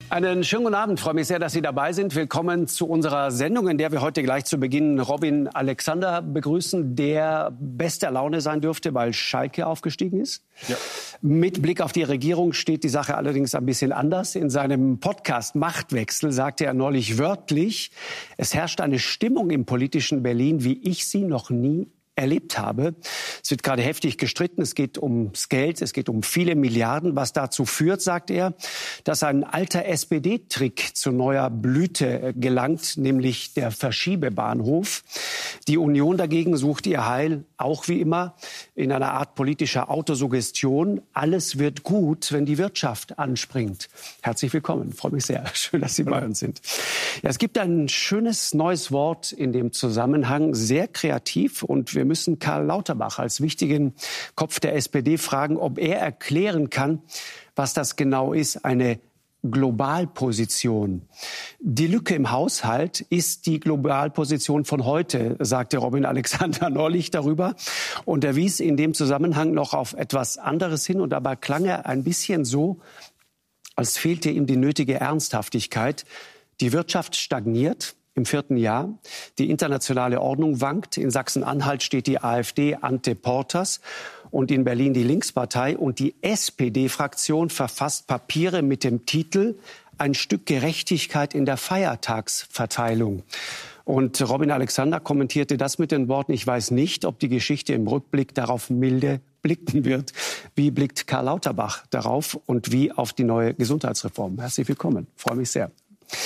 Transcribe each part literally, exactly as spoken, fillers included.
Einen schönen guten Abend. Ich freue mich sehr, dass Sie dabei sind. Willkommen zu unserer Sendung, in der wir heute gleich zu Beginn Robin Alexander begrüßen, der bester Laune sein dürfte, weil Schalke aufgestiegen ist. Ja. Mit Blick auf die Regierung steht die Sache allerdings ein bisschen anders. In seinem Podcast Machtwechsel sagte er neulich wörtlich, es herrscht eine Stimmung im politischen Berlin, wie ich sie noch nie erlebt habe. Es wird gerade heftig gestritten. Es geht ums Geld, es geht um viele Milliarden, was dazu führt, sagt er, dass ein alter S P D-Trick zu neuer Blüte gelangt, nämlich der Verschiebebahnhof. Die Union dagegen sucht ihr Heil, auch wie immer, in einer Art politischer Autosuggestion. Alles wird gut, wenn die Wirtschaft anspringt. Herzlich willkommen. Ich freue mich sehr. Schön, dass Sie bei uns sind. Ja, es gibt ein schönes neues Wort in dem Zusammenhang, sehr kreativ, und wir müssen Karl Lauterbach als wichtigen Kopf der S P D fragen, ob er erklären kann, was das genau ist, eine Globalposition. Die Lücke im Haushalt ist die Globalposition von heute, sagte Robin Alexander neulich darüber. Und er wies in dem Zusammenhang noch auf etwas anderes hin. Und dabei klang er ein bisschen so, als fehlte ihm die nötige Ernsthaftigkeit. Die Wirtschaft stagniert im vierten Jahr. Die internationale Ordnung wankt. In Sachsen-Anhalt steht die AfD ante portas und in Berlin die Linkspartei. Und die S P D-Fraktion verfasst Papiere mit dem Titel »Ein Stück Gerechtigkeit in der Feiertagsverteilung«. Und Robin Alexander kommentierte das mit den Worten, ich weiß nicht, ob die Geschichte im Rückblick darauf milde blicken wird. Wie blickt Karl Lauterbach darauf und wie auf die neue Gesundheitsreform? Herzlich willkommen. Ich freue mich sehr.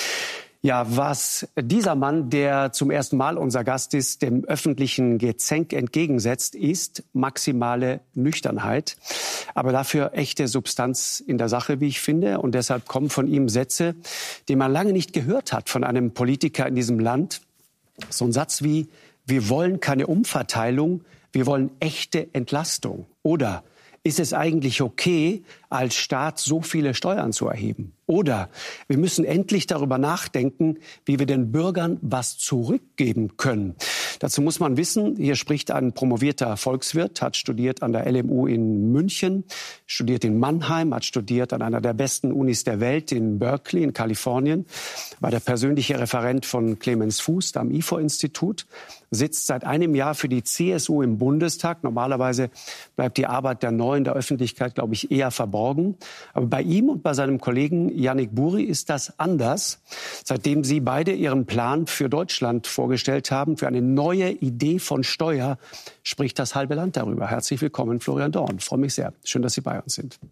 Ja, was dieser Mann, der zum ersten Mal unser Gast ist, dem öffentlichen Gezänk entgegensetzt, ist maximale Nüchternheit. Aber dafür echte Substanz in der Sache, wie ich finde. Und deshalb kommen von ihm Sätze, die man lange nicht gehört hat von einem Politiker in diesem Land. So ein Satz wie, wir wollen keine Umverteilung, wir wollen echte Entlastung. Oder ist es eigentlich okay, als Staat so viele Steuern zu erheben? Oder wir müssen endlich darüber nachdenken, wie wir den Bürgern was zurückgeben können. Dazu muss man wissen, hier spricht ein promovierter Volkswirt, hat studiert an der L M U in München, studiert in Mannheim, hat studiert an einer der besten Unis der Welt in Berkeley in Kalifornien, war der persönliche Referent von Clemens Fuß am I F O-Institut, sitzt seit einem Jahr für die C S U im Bundestag. Normalerweise bleibt die Arbeit der Neuen der Öffentlichkeit, glaube ich, eher verborgen. Aber bei ihm und bei seinem Kollegen Yannick Buri ist das anders. Seitdem sie beide ihren Plan für Deutschland vorgestellt haben, für eine neue Idee von Steuer, spricht das halbe Land darüber. Herzlich willkommen, Florian Dorn. Ich freue mich sehr. Schön, dass Sie bei uns sind.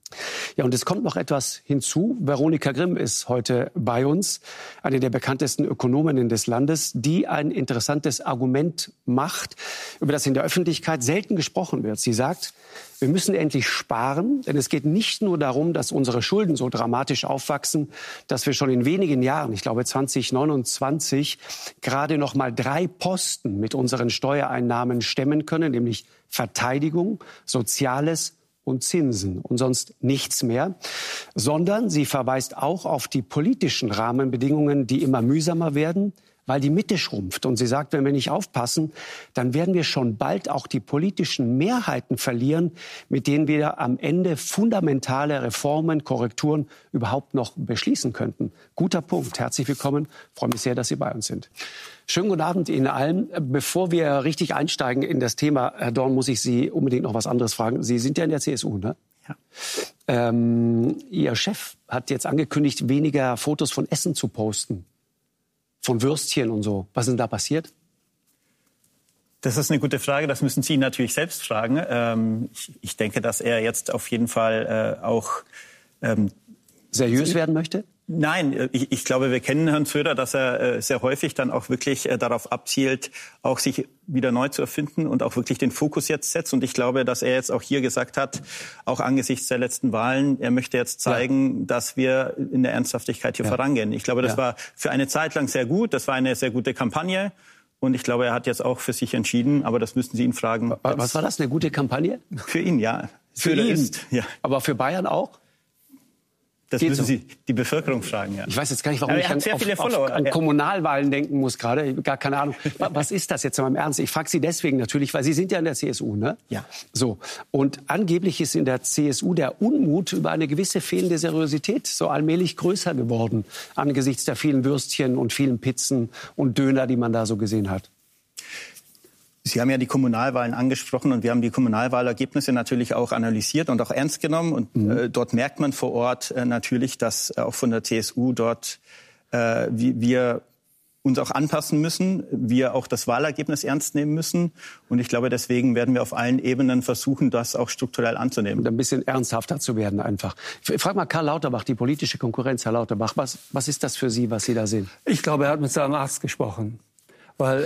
Ja, und es kommt noch etwas hinzu. Veronika Grimm ist heute bei uns, eine der bekanntesten Ökonominnen des Landes, die ein interessantes Argument macht, über das in der Öffentlichkeit selten gesprochen wird. Sie sagt, wir müssen endlich sparen, denn es geht nicht nur darum, dass unsere Schulden so dramatisch aufwachsen, dass wir schon in wenigen Jahren, ich glaube zwanzig neunundzwanzig, gerade noch mal drei Posten mit unseren Steuereinnahmen stemmen können, nämlich Verteidigung, Soziales und Zinsen und sonst nichts mehr, sondern sie verweist auch auf die politischen Rahmenbedingungen, die immer mühsamer werden, weil die Mitte schrumpft. Und sie sagt, wenn wir nicht aufpassen, dann werden wir schon bald auch die politischen Mehrheiten verlieren, mit denen wir am Ende fundamentale Reformen, Korrekturen überhaupt noch beschließen könnten. Guter Punkt. Herzlich willkommen. Ich freue mich sehr, dass Sie bei uns sind. Schönen guten Abend Ihnen allen. Bevor wir richtig einsteigen in das Thema, Herr Dorn, muss ich Sie unbedingt noch was anderes fragen. Sie sind ja in der C S U, ne? Ja. Ähm, Ihr Chef hat jetzt angekündigt, weniger Fotos von Essen zu posten. Von Würstchen und so. Was ist denn da passiert? Das ist eine gute Frage. Das müssen Sie natürlich selbst fragen. Ähm, ich, ich denke, dass er jetzt auf jeden Fall äh, auch ähm, seriös werden möchte? Nein, ich, ich glaube, wir kennen Herrn Söder, dass er äh, sehr häufig dann auch wirklich äh, darauf abzielt, auch sich wieder neu zu erfinden und auch wirklich den Fokus jetzt setzt. Und ich glaube, dass er jetzt auch hier gesagt hat, auch angesichts der letzten Wahlen, er möchte jetzt zeigen, ja. dass wir in der Ernsthaftigkeit hier ja. vorangehen. Ich glaube, das ja. war für eine Zeit lang sehr gut. Das war eine sehr gute Kampagne. Und ich glaube, er hat jetzt auch für sich entschieden, aber das müssten Sie ihn fragen. Was war das, eine gute Kampagnie? Für ihn, ja. Für ihn? Ist, ja. Aber für Bayern auch? Das Geht müssen so. Sie die Bevölkerung fragen, ja. Ich weiß jetzt gar nicht, warum Aber ich er hat an, sehr viele auf, auf, Follower. an Ja. Kommunalwahlen denken muss gerade. Gar keine Ahnung. Was ist das jetzt mal im Ernst? Ich frage Sie deswegen natürlich, weil Sie sind ja in der C S U, ne? Ja. So. Und angeblich ist in der C S U der Unmut über eine gewisse fehlende Seriosität so allmählich größer geworden angesichts der vielen Würstchen und vielen Pizzen und Döner, die man da so gesehen hat. Sie haben ja die Kommunalwahlen angesprochen und wir haben die Kommunalwahlergebnisse natürlich auch analysiert und auch ernst genommen. Und mhm. äh, dort merkt man vor Ort äh, natürlich, dass äh, auch von der C S U dort äh, wie, wir uns auch anpassen müssen, wir auch das Wahlergebnis ernst nehmen müssen. Und ich glaube, deswegen werden wir auf allen Ebenen versuchen, das auch strukturell anzunehmen. Und ein bisschen ernsthafter zu werden einfach. Ich frage mal Karl Lauterbach, die politische Konkurrenz, Herr Lauterbach, was, was ist das für Sie, was Sie da sehen? Ich glaube, er hat mit seinem Arzt gesprochen. Weil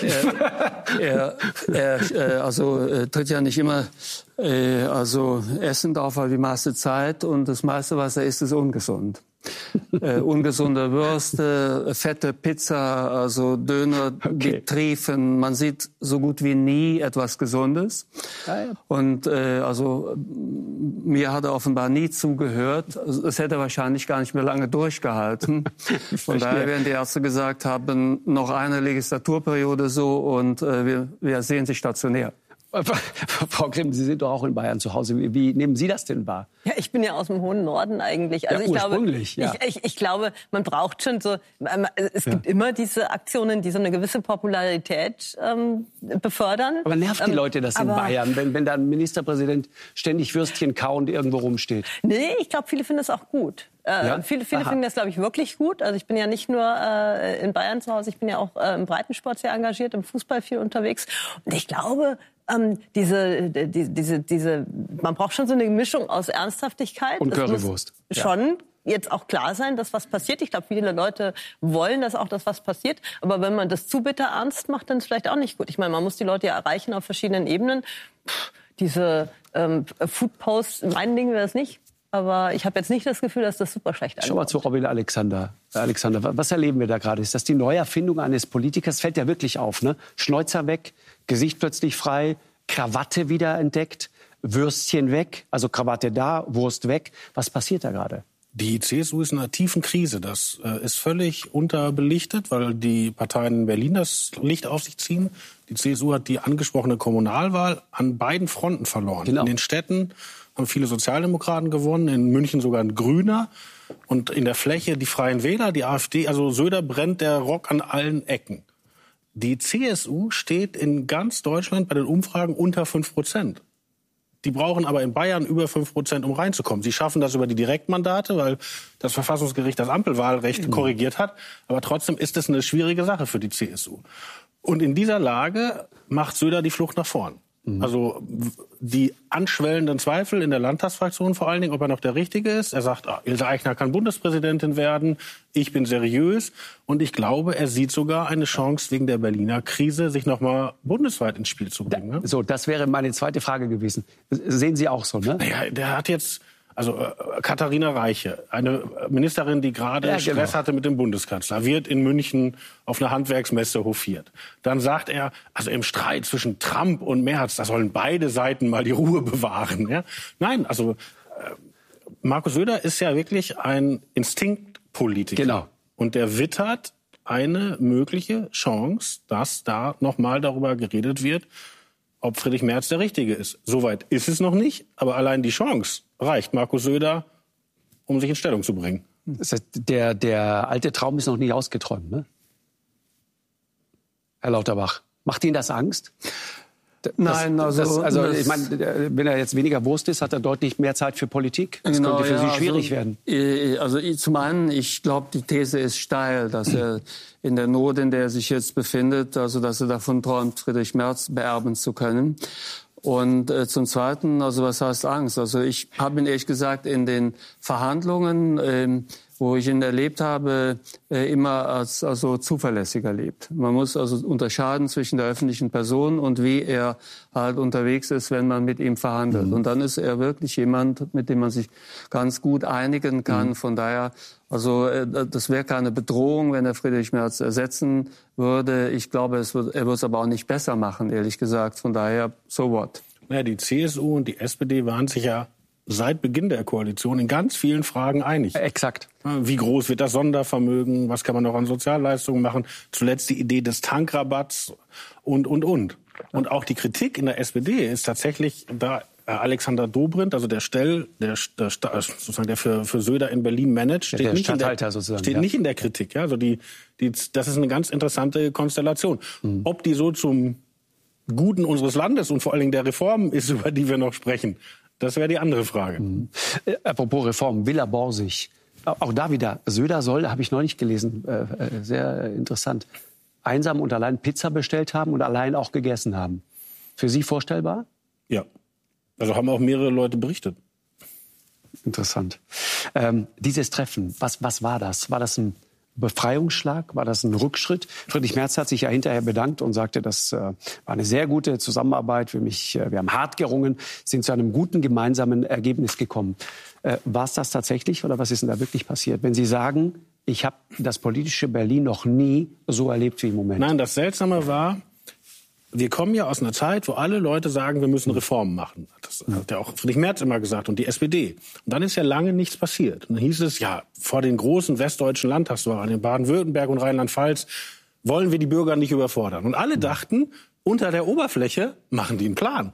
er, er, er also, äh, tritt ja nicht immer äh, also essend auf, weil die meiste Zeit und das meiste, was er isst, ist ungesund. äh, ungesunde Würste, fette Pizza, also Döner, okay. die triefen. Man sieht so gut wie nie etwas Gesundes. Ja, ja. Und äh, also mir hat er offenbar nie zugehört. Es hätte wahrscheinlich gar nicht mehr lange durchgehalten. Von daher werden die Ärzte gesagt haben, noch eine Legislaturperiode so und äh, wir, wir sehen sich stationär. Frau Grimm, Sie sind doch auch in Bayern zu Hause. Wie, wie nehmen Sie das denn wahr? Ja, ich bin ja aus dem hohen Norden eigentlich. Also ja, ich glaube, ursprünglich, ja. ich, ich, ich glaube, man braucht schon so. Es gibt ja. immer diese Aktionen, die so eine gewisse Popularität ähm, befördern. Aber nervt die Leute das in Bayern, wenn, wenn da ein Ministerpräsident ständig Würstchen kauend irgendwo rumsteht? Nee, ich glaube, viele finden das auch gut. Äh, ja? Viele, viele finden das, glaube ich, wirklich gut. Also ich bin ja nicht nur äh, in Bayern zu Hause, ich bin ja auch äh, im Breitensport sehr engagiert, im Fußball viel unterwegs. Und ich glaube, ähm, diese, die, diese, diese, man braucht schon so eine Mischung aus Ernsthaftigkeit. Und Currywurst. Es muss schon jetzt auch klar sein, dass was passiert. Ich glaube, viele Leute wollen, dass auch das was passiert. Aber wenn man das zu bitter ernst macht, dann ist es vielleicht auch nicht gut. Ich meine, man muss die Leute ja erreichen auf verschiedenen Ebenen. Puh, diese ähm, Foodposts, mein Ding wäre es nicht. Aber ich habe jetzt nicht das Gefühl, dass das super schlecht ankommt. Schau mal zu Robin Alexander. Alexander, was erleben wir da gerade? Ist das die Neuerfindung eines Politikers? Fällt ja wirklich auf, ne? Schnäuzer weg, Gesicht plötzlich frei, Krawatte wieder entdeckt, Würstchen weg, also Krawatte da, Wurst weg. Was passiert da gerade? Die C S U ist in einer tiefen Krise. Das äh, ist völlig unterbelichtet, weil die Parteien in Berlin das Licht auf sich ziehen. Die C S U hat die angesprochene Kommunalwahl an beiden Fronten verloren. Genau. In den Städten haben viele Sozialdemokraten gewonnen, in München sogar ein Grüner. Und in der Fläche die Freien Wähler, die AfD. Also Söder brennt der Rock an allen Ecken. Die C S U steht in ganz Deutschland bei den Umfragen unter fünf Prozent. Die brauchen aber in Bayern über fünf Prozent, um reinzukommen. Sie schaffen das über die Direktmandate, weil das Verfassungsgericht das Ampelwahlrecht mhm. korrigiert hat. Aber trotzdem ist es eine schwierige Sache für die C S U. Und in dieser Lage macht Söder die Flucht nach vorn. Mhm. Also die anschwellenden Zweifel in der Landtagsfraktion vor allen Dingen, ob er noch der Richtige ist. Er sagt, ah, Ilse Aigner kann Bundespräsidentin werden, ich bin seriös. Und ich glaube, er sieht sogar eine Chance wegen der Berliner Krise, sich noch mal bundesweit ins Spiel zu bringen. Ne? So, das wäre meine zweite Frage gewesen. Sehen Sie auch so, ne? Naja, der hat jetzt... Also äh, Katharina Reiche, eine Ministerin, die gerade ja, Stress genau. hatte mit dem Bundeskanzler, wird in München auf einer Handwerksmesse hofiert. Dann sagt er, also im Streit zwischen Trump und Merz, da sollen beide Seiten mal die Ruhe bewahren. Ja? Nein, also äh, Markus Söder ist ja wirklich ein Instinktpolitiker. Genau. Und der wittert eine mögliche Chance, dass da noch mal darüber geredet wird, ob Friedrich Merz der Richtige ist. Soweit ist es noch nicht, aber allein die Chance reicht Markus Söder, um sich in Stellung zu bringen. Das heißt, der, der alte Traum ist noch nicht ausgeträumt, ne? Herr Lauterbach, macht Ihnen das Angst? Das, Nein, also, das, also das, ich meine, wenn er jetzt weniger Wurst ist, hat er deutlich mehr Zeit für Politik. Das genau, könnte für ja, Sie schwierig also, werden. Also zum einen, ich glaube, die These ist steil, dass er in der Not, in der er sich jetzt befindet, also dass er davon träumt, Friedrich Merz beerben zu können. Und äh, zum Zweiten, also was heißt Angst? Also ich habe ihn ehrlich gesagt in den Verhandlungen, ähm, wo ich ihn erlebt habe, äh, immer als also zuverlässig erlebt. Man muss also unterscheiden zwischen der öffentlichen Person und wie er halt unterwegs ist, wenn man mit ihm verhandelt. Mhm. Und dann ist er wirklich jemand, mit dem man sich ganz gut einigen kann. Mhm. Von daher, also äh, das wäre keine Bedrohung, wenn er Friedrich Merz ersetzen würde. Ich glaube, es wird, er wird es aber auch nicht besser machen, ehrlich gesagt. Von daher, so what? Naja, die C S U und die S P D waren sich ja seit Beginn der Koalition in ganz vielen Fragen einig. Exakt. Wie groß wird das Sondervermögen? Was kann man noch an Sozialleistungen machen? Zuletzt die Idee des Tankrabatts und, und, und. Und auch die Kritik in der S P D ist tatsächlich da Alexander Dobrindt, also der Stell, der, der sozusagen der für, für Söder in Berlin managt, steht, der nicht in, der, steht ja. nicht in der Kritik. Ja, also die, die, das ist eine ganz interessante Konstellation. Mhm. Ob die so zum Guten unseres Landes und vor allen Dingen der Reformen ist, über die wir noch sprechen, das wäre die andere Frage. Mhm. Äh, apropos Reformen, Villa Borsig. Auch da wieder, Söder soll, habe ich neulich gelesen, äh, sehr interessant, einsam und allein Pizza bestellt haben und allein auch gegessen haben. Für Sie vorstellbar? Ja. Also haben auch mehrere Leute berichtet. Interessant. Ähm, dieses Treffen, was, was war das? War das ein Befreiungsschlag? War das ein Rückschritt? Friedrich Merz hat sich ja hinterher bedankt und sagte, das äh, war eine sehr gute Zusammenarbeit. Für mich, äh, wir haben hart gerungen, sind zu einem guten gemeinsamen Ergebnis gekommen. Äh, war es das tatsächlich oder was ist denn da wirklich passiert? Wenn Sie sagen, ich habe das politische Berlin noch nie so erlebt wie im Moment. Nein, das Seltsame war, wir kommen ja aus einer Zeit, wo alle Leute sagen, wir müssen Reformen machen. Das hat ja auch Friedrich Merz immer gesagt und die S P D. Und dann ist ja lange nichts passiert. Und dann hieß es, ja, vor den großen westdeutschen Landtagswahlen in Baden-Württemberg und Rheinland-Pfalz wollen wir die Bürger nicht überfordern. Und alle dachten, unter der Oberfläche machen die einen Plan.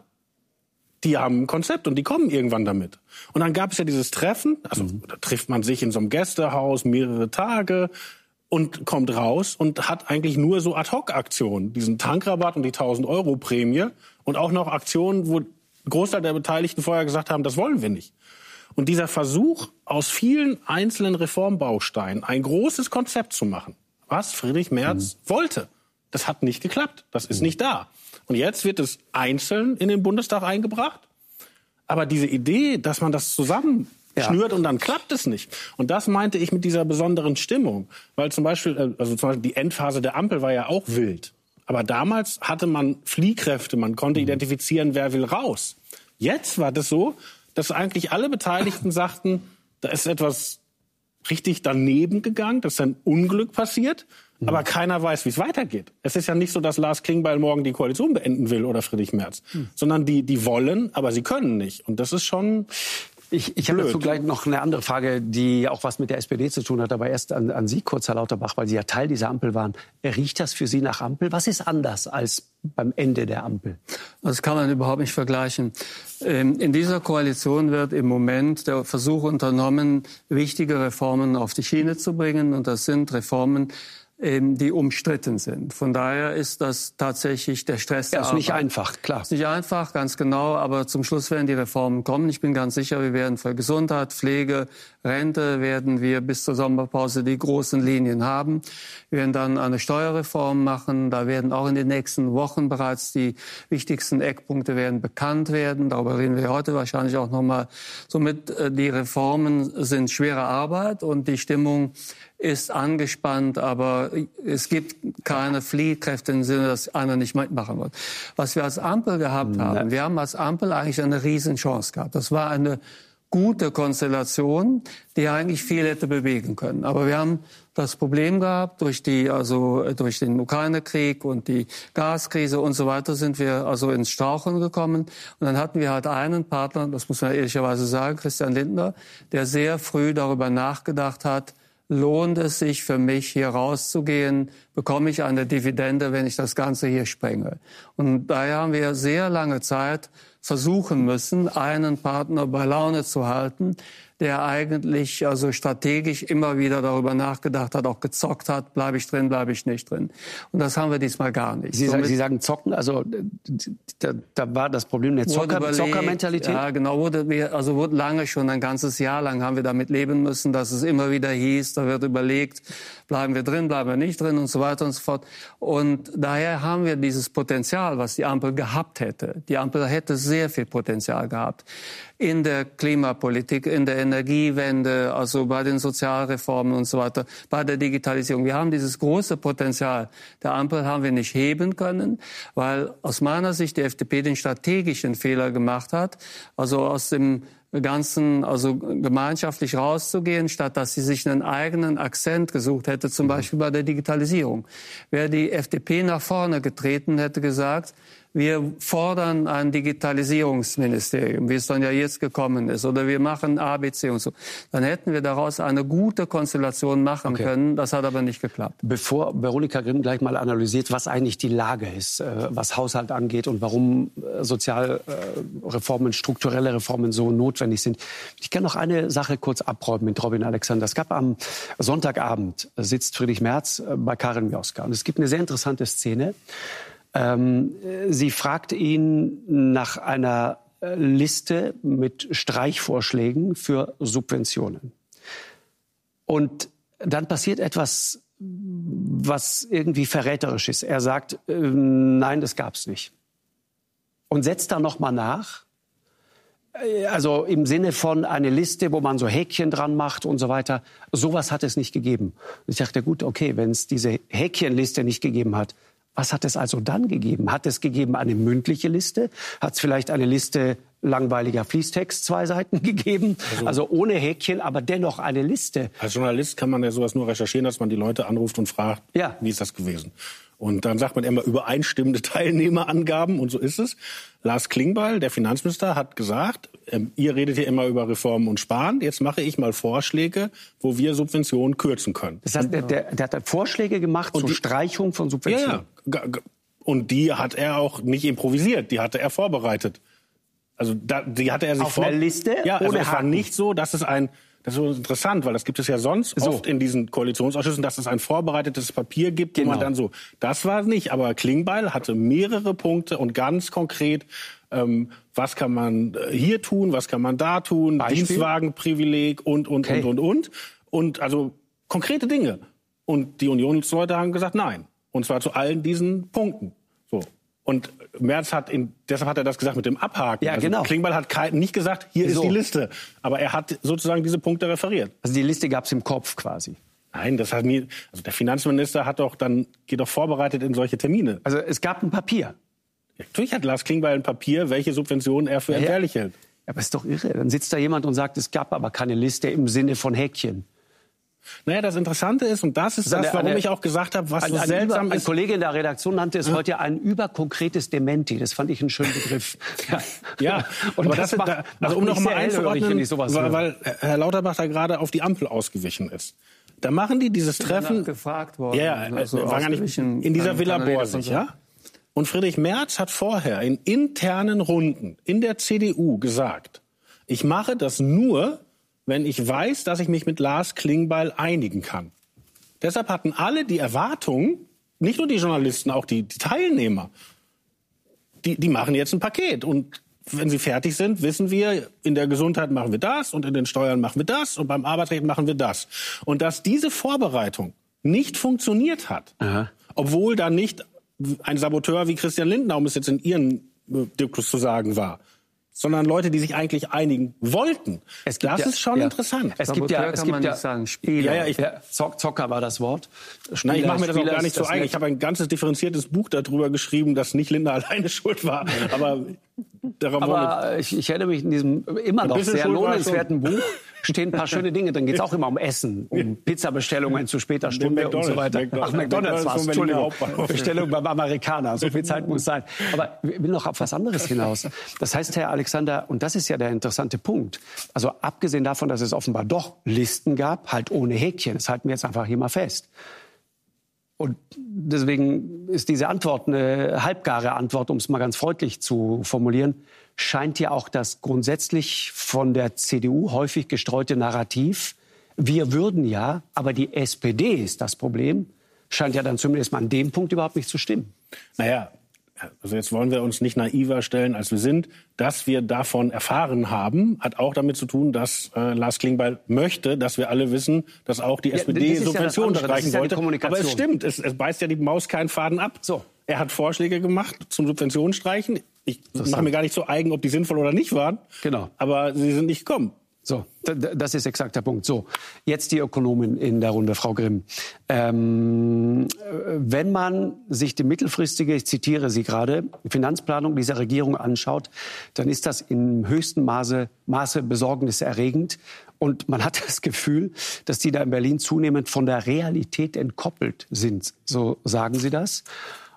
Die haben ein Konzept und die kommen irgendwann damit. Und dann gab es ja dieses Treffen, also da trifft man sich in so einem Gästehaus mehrere Tage und kommt raus und hat eigentlich nur so Ad-Hoc-Aktionen. Diesen Tankrabatt und die tausend-Euro-Prämie und auch noch Aktionen, wo ein Großteil der Beteiligten vorher gesagt haben, das wollen wir nicht. Und dieser Versuch, aus vielen einzelnen Reformbausteinen ein großes Konzept zu machen, was Friedrich Merz mhm. wollte, das hat nicht geklappt. Das ist mhm. nicht da. Und jetzt wird es einzeln in den Bundestag eingebracht. Aber diese Idee, dass man das zusammen Ja. schnürt und dann klappt es nicht. Und das meinte ich mit dieser besonderen Stimmung. Weil zum Beispiel, also zum Beispiel die Endphase der Ampel war ja auch wild. Aber damals hatte man Fliehkräfte, man konnte mhm. identifizieren, wer will raus. Jetzt war das so, dass eigentlich alle Beteiligten sagten, da ist etwas richtig daneben gegangen, dass ein Unglück passiert, mhm. aber keiner weiß, wie es weitergeht. Es ist ja nicht so, dass Lars Klingbeil morgen die Koalition beenden will oder Friedrich Merz, mhm. sondern die, die wollen, aber sie können nicht. Und das ist schon... Ich, ich habe dazu gleich noch eine andere Frage, die auch was mit der S P D zu tun hat. Aber erst an, an Sie kurz, Herr Lauterbach, weil Sie ja Teil dieser Ampel waren. Riecht das für Sie nach Ampel? Was ist anders als beim Ende der Ampel? Das kann man überhaupt nicht vergleichen. In dieser Koalition wird im Moment der Versuch unternommen, wichtige Reformen auf die Schiene zu bringen. Und das sind Reformen, die umstritten sind. Von daher ist das tatsächlich der Stress der Arbeit. Ja, ist nicht einfach, klar. Ist nicht einfach, ganz genau, aber zum Schluss werden die Reformen kommen. Ich bin ganz sicher, wir werden für Gesundheit, Pflege, Rente werden wir bis zur Sommerpause die großen Linien haben. Wir werden dann eine Steuerreform machen. Da werden auch in den nächsten Wochen bereits die wichtigsten Eckpunkte werden bekannt werden. Darüber reden wir heute wahrscheinlich auch noch mal. Somit, die Reformen sind schwere Arbeit und die Stimmung ist angespannt, aber es gibt keine Fliehkräfte im Sinne, dass einer nicht mitmachen wird. Was wir als Ampel gehabt haben, wir haben als Ampel eigentlich eine Riesenchance gehabt. Das war eine gute Konstellation, die eigentlich viel hätte bewegen können. Aber wir haben das Problem gehabt, durch die, also, durch den Ukraine-Krieg und die Gaskrise und so weiter sind wir also ins Straucheln gekommen. Und dann hatten wir halt einen Partner, das muss man ehrlicherweise sagen, Christian Lindner, der sehr früh darüber nachgedacht hat, lohnt es sich für mich, hier rauszugehen? Bekomme ich eine Dividende, wenn ich das Ganze hier sprenge? Und daher haben wir sehr lange Zeit versuchen müssen, einen Partner bei Laune zu halten, der eigentlich also strategisch immer wieder darüber nachgedacht hat, auch gezockt hat, bleibe ich drin, bleibe ich nicht drin. Und das haben wir diesmal gar nicht. Sie, sagen, Sie sagen zocken, also da, da war das Problem der Zocker, Zockermentalität? Ja, genau. Wurde wir, also wurde lange schon, ein ganzes Jahr lang haben wir damit leben müssen, dass es immer wieder hieß, da wird überlegt, bleiben wir drin, bleiben wir nicht drin und so weiter und so fort. Und daher haben wir dieses Potenzial, was die Ampel gehabt hätte. Die Ampel hätte sehr viel Potenzial gehabt. In der Klimapolitik, in der Energiewende, also bei den Sozialreformen und so weiter, bei der Digitalisierung. Wir haben dieses große Potenzial der Ampel haben wir nicht heben können, weil aus meiner Sicht die F D P den strategischen Fehler gemacht hat, also aus dem Ganzen, also gemeinschaftlich rauszugehen, statt dass sie sich einen eigenen Akzent gesucht hätte, zum Beispiel bei der Digitalisierung. Wäre die F D P nach vorne getreten, hätte gesagt, wir fordern ein Digitalisierungsministerium, wie es dann ja jetzt gekommen ist, oder wir machen A, B, C und so, dann hätten wir daraus eine gute Konstellation machen okay. können. Das hat aber nicht geklappt. Bevor Veronika Grimm gleich mal analysiert, was eigentlich die Lage ist, was Haushalt angeht und warum Sozialreformen, strukturelle Reformen so notwendig sind. Ich kann noch eine Sache kurz abräumen mit Robin Alexander. Es gab am Sonntagabend, sitzt Friedrich Merz bei Karin Mioska. Und es gibt eine sehr interessante Szene. Ähm, sie fragt ihn nach einer Liste mit Streichvorschlägen für Subventionen. Und dann passiert etwas, was irgendwie verräterisch ist. Er sagt, äh, nein, das gab's nicht. Und setzt da noch mal nach. Also im Sinne von eine Liste, wo man so Häkchen dran macht und so weiter. Sowas hat es nicht gegeben. Und ich dachte, gut, okay, wenn es diese Häkchenliste nicht gegeben hat, was hat es also dann gegeben? Hat es gegeben eine mündliche Liste? Hat es vielleicht eine Liste langweiliger Fließtext, zwei Seiten gegeben? Also, also ohne Häkchen, aber dennoch eine Liste. Als Journalist kann man ja sowas nur recherchieren, dass man die Leute anruft und fragt, ja. wie ist das gewesen? Und dann sagt man immer übereinstimmende Teilnehmerangaben und so ist es. Lars Klingbeil, der Finanzminister, hat gesagt, ähm, ihr redet hier immer über Reformen und Sparen. Jetzt mache ich mal Vorschläge, wo wir Subventionen kürzen können. Das heißt, der, der, der hat Vorschläge gemacht und zur die, Streichung von Subventionen. Ja, ja. Und die hat er auch nicht improvisiert, die hatte er vorbereitet. Also da, die hatte er sich auf vor... einer Liste? Ja, also es war nicht so, dass es ein... Das ist so interessant, weil das gibt es ja sonst so. oft in diesen Koalitionsausschüssen, dass es ein vorbereitetes Papier gibt, genau. wo man dann so... Das war es nicht, aber Klingbeil hatte mehrere Punkte und ganz konkret, ähm, was kann man hier tun, was kann man da tun, Beispiel? Dienstwagenprivileg und, und, okay. und, und, und. Und also konkrete Dinge. Und die Unionsleute haben gesagt, nein. Und zwar zu allen diesen Punkten. So. Und Merz hat, in, deshalb hat er das gesagt mit dem Abhaken. Ja, also genau. Klingbeil hat kein, nicht gesagt, hier so. ist die Liste. Aber er hat sozusagen diese Punkte referiert. Also die Liste gab es im Kopf quasi. Nein, das hat nie, also der Finanzminister hat doch dann, geht doch vorbereitet in solche Termine. Also es gab ein Papier. Ja, natürlich hat Lars Klingbeil ein Papier, welche Subventionen er für ja, entbehrlich hält. Ja, aber ist doch irre. Dann sitzt da jemand und sagt, es gab aber keine Liste im Sinne von Häkchen. Naja, das Interessante ist, und das ist das, das warum eine, ich auch gesagt habe, was ein, so ein seltsam über, ist. Ein Kollege in der Redaktion nannte es ja. heute ein überkonkretes Dementi. Das fand ich einen schönen Begriff. Ja, ja. Und aber das, das macht, da, also um noch mal einzuordnen, weil, weil Herr Lauterbach da gerade auf die Ampel ausgewichen ist. Da machen die dieses Treffen. Gefragt worden. Ja, also war gar nicht in dieser Villa Borsig, ja. Und Friedrich Merz hat vorher in internen Runden in der C D U gesagt, ich mache das nur, wenn ich weiß, dass ich mich mit Lars Klingbeil einigen kann. Deshalb hatten alle die Erwartung, nicht nur die Journalisten, auch die, die Teilnehmer, die, die machen jetzt ein Paket. Und wenn sie fertig sind, wissen wir, in der Gesundheit machen wir das und in den Steuern machen wir das und beim Arbeitsrecht machen wir das. Und dass diese Vorbereitung nicht funktioniert hat, Aha. obwohl da nicht ein Saboteur wie Christian Lindner, um es jetzt in Ihren Duktus zu sagen, war, sondern Leute, die sich eigentlich einigen wollten. Es gibt das ja, ist schon ja. interessant. Es gibt ja, es kann gibt man ja, nicht sagen, Spieler. Ja, ja, ich, ja, Zocker war das Wort. Spieler, Nein, ich mache mir das Spieler auch gar nicht so eigen. Ich habe ein ganzes differenziertes Buch darüber geschrieben, dass nicht Lindner alleine schuld war. Aber, Aber ich, ich erinnere mich in diesem immer noch sehr lohnenswerten Buch stehen ein paar schöne Dinge. Dann geht es auch immer um Essen, um Pizzabestellungen zu später Stunde und so weiter. McDonald's. Ach, McDonald's war es, Entschuldigung. Bestellung beim Amerikaner. So viel Zeit muss sein. Aber ich will noch auf was anderes hinaus. Das heißt, Herr Alexander, und das ist ja der interessante Punkt, also abgesehen davon, dass es offenbar doch Listen gab, halt ohne Häkchen, das halten wir jetzt einfach hier mal fest. Und deswegen ist diese Antwort eine halbgare Antwort, um es mal ganz freundlich zu formulieren, scheint ja auch das grundsätzlich von der C D U häufig gestreute Narrativ, wir würden ja, aber die S P D ist das Problem, scheint ja dann zumindest mal an dem Punkt überhaupt nicht zu stimmen. Naja, also jetzt wollen wir uns nicht naiver stellen, als wir sind. Dass wir davon erfahren haben, hat auch damit zu tun, dass äh, Lars Klingbeil möchte, dass wir alle wissen, dass auch die ja, S P D Subventionen ja streichen ja wollte. Aber es stimmt, es, es beißt ja die Maus keinen Faden ab. So. Er hat Vorschläge gemacht zum Subventionsstreichen. Ich mache mir gar nicht so eigen, ob die sinnvoll oder nicht waren. Genau. Aber sie sind nicht gekommen. So, das ist exakt der Punkt. So, jetzt die Ökonomin in der Runde, Frau Grimm. Ähm, wenn man sich die mittelfristige, ich zitiere Sie gerade, Finanzplanung dieser Regierung anschaut, dann ist das in höchstem Maße, Maße besorgniserregend. Und man hat das Gefühl, dass die da in Berlin zunehmend von der Realität entkoppelt sind. So sagen Sie das.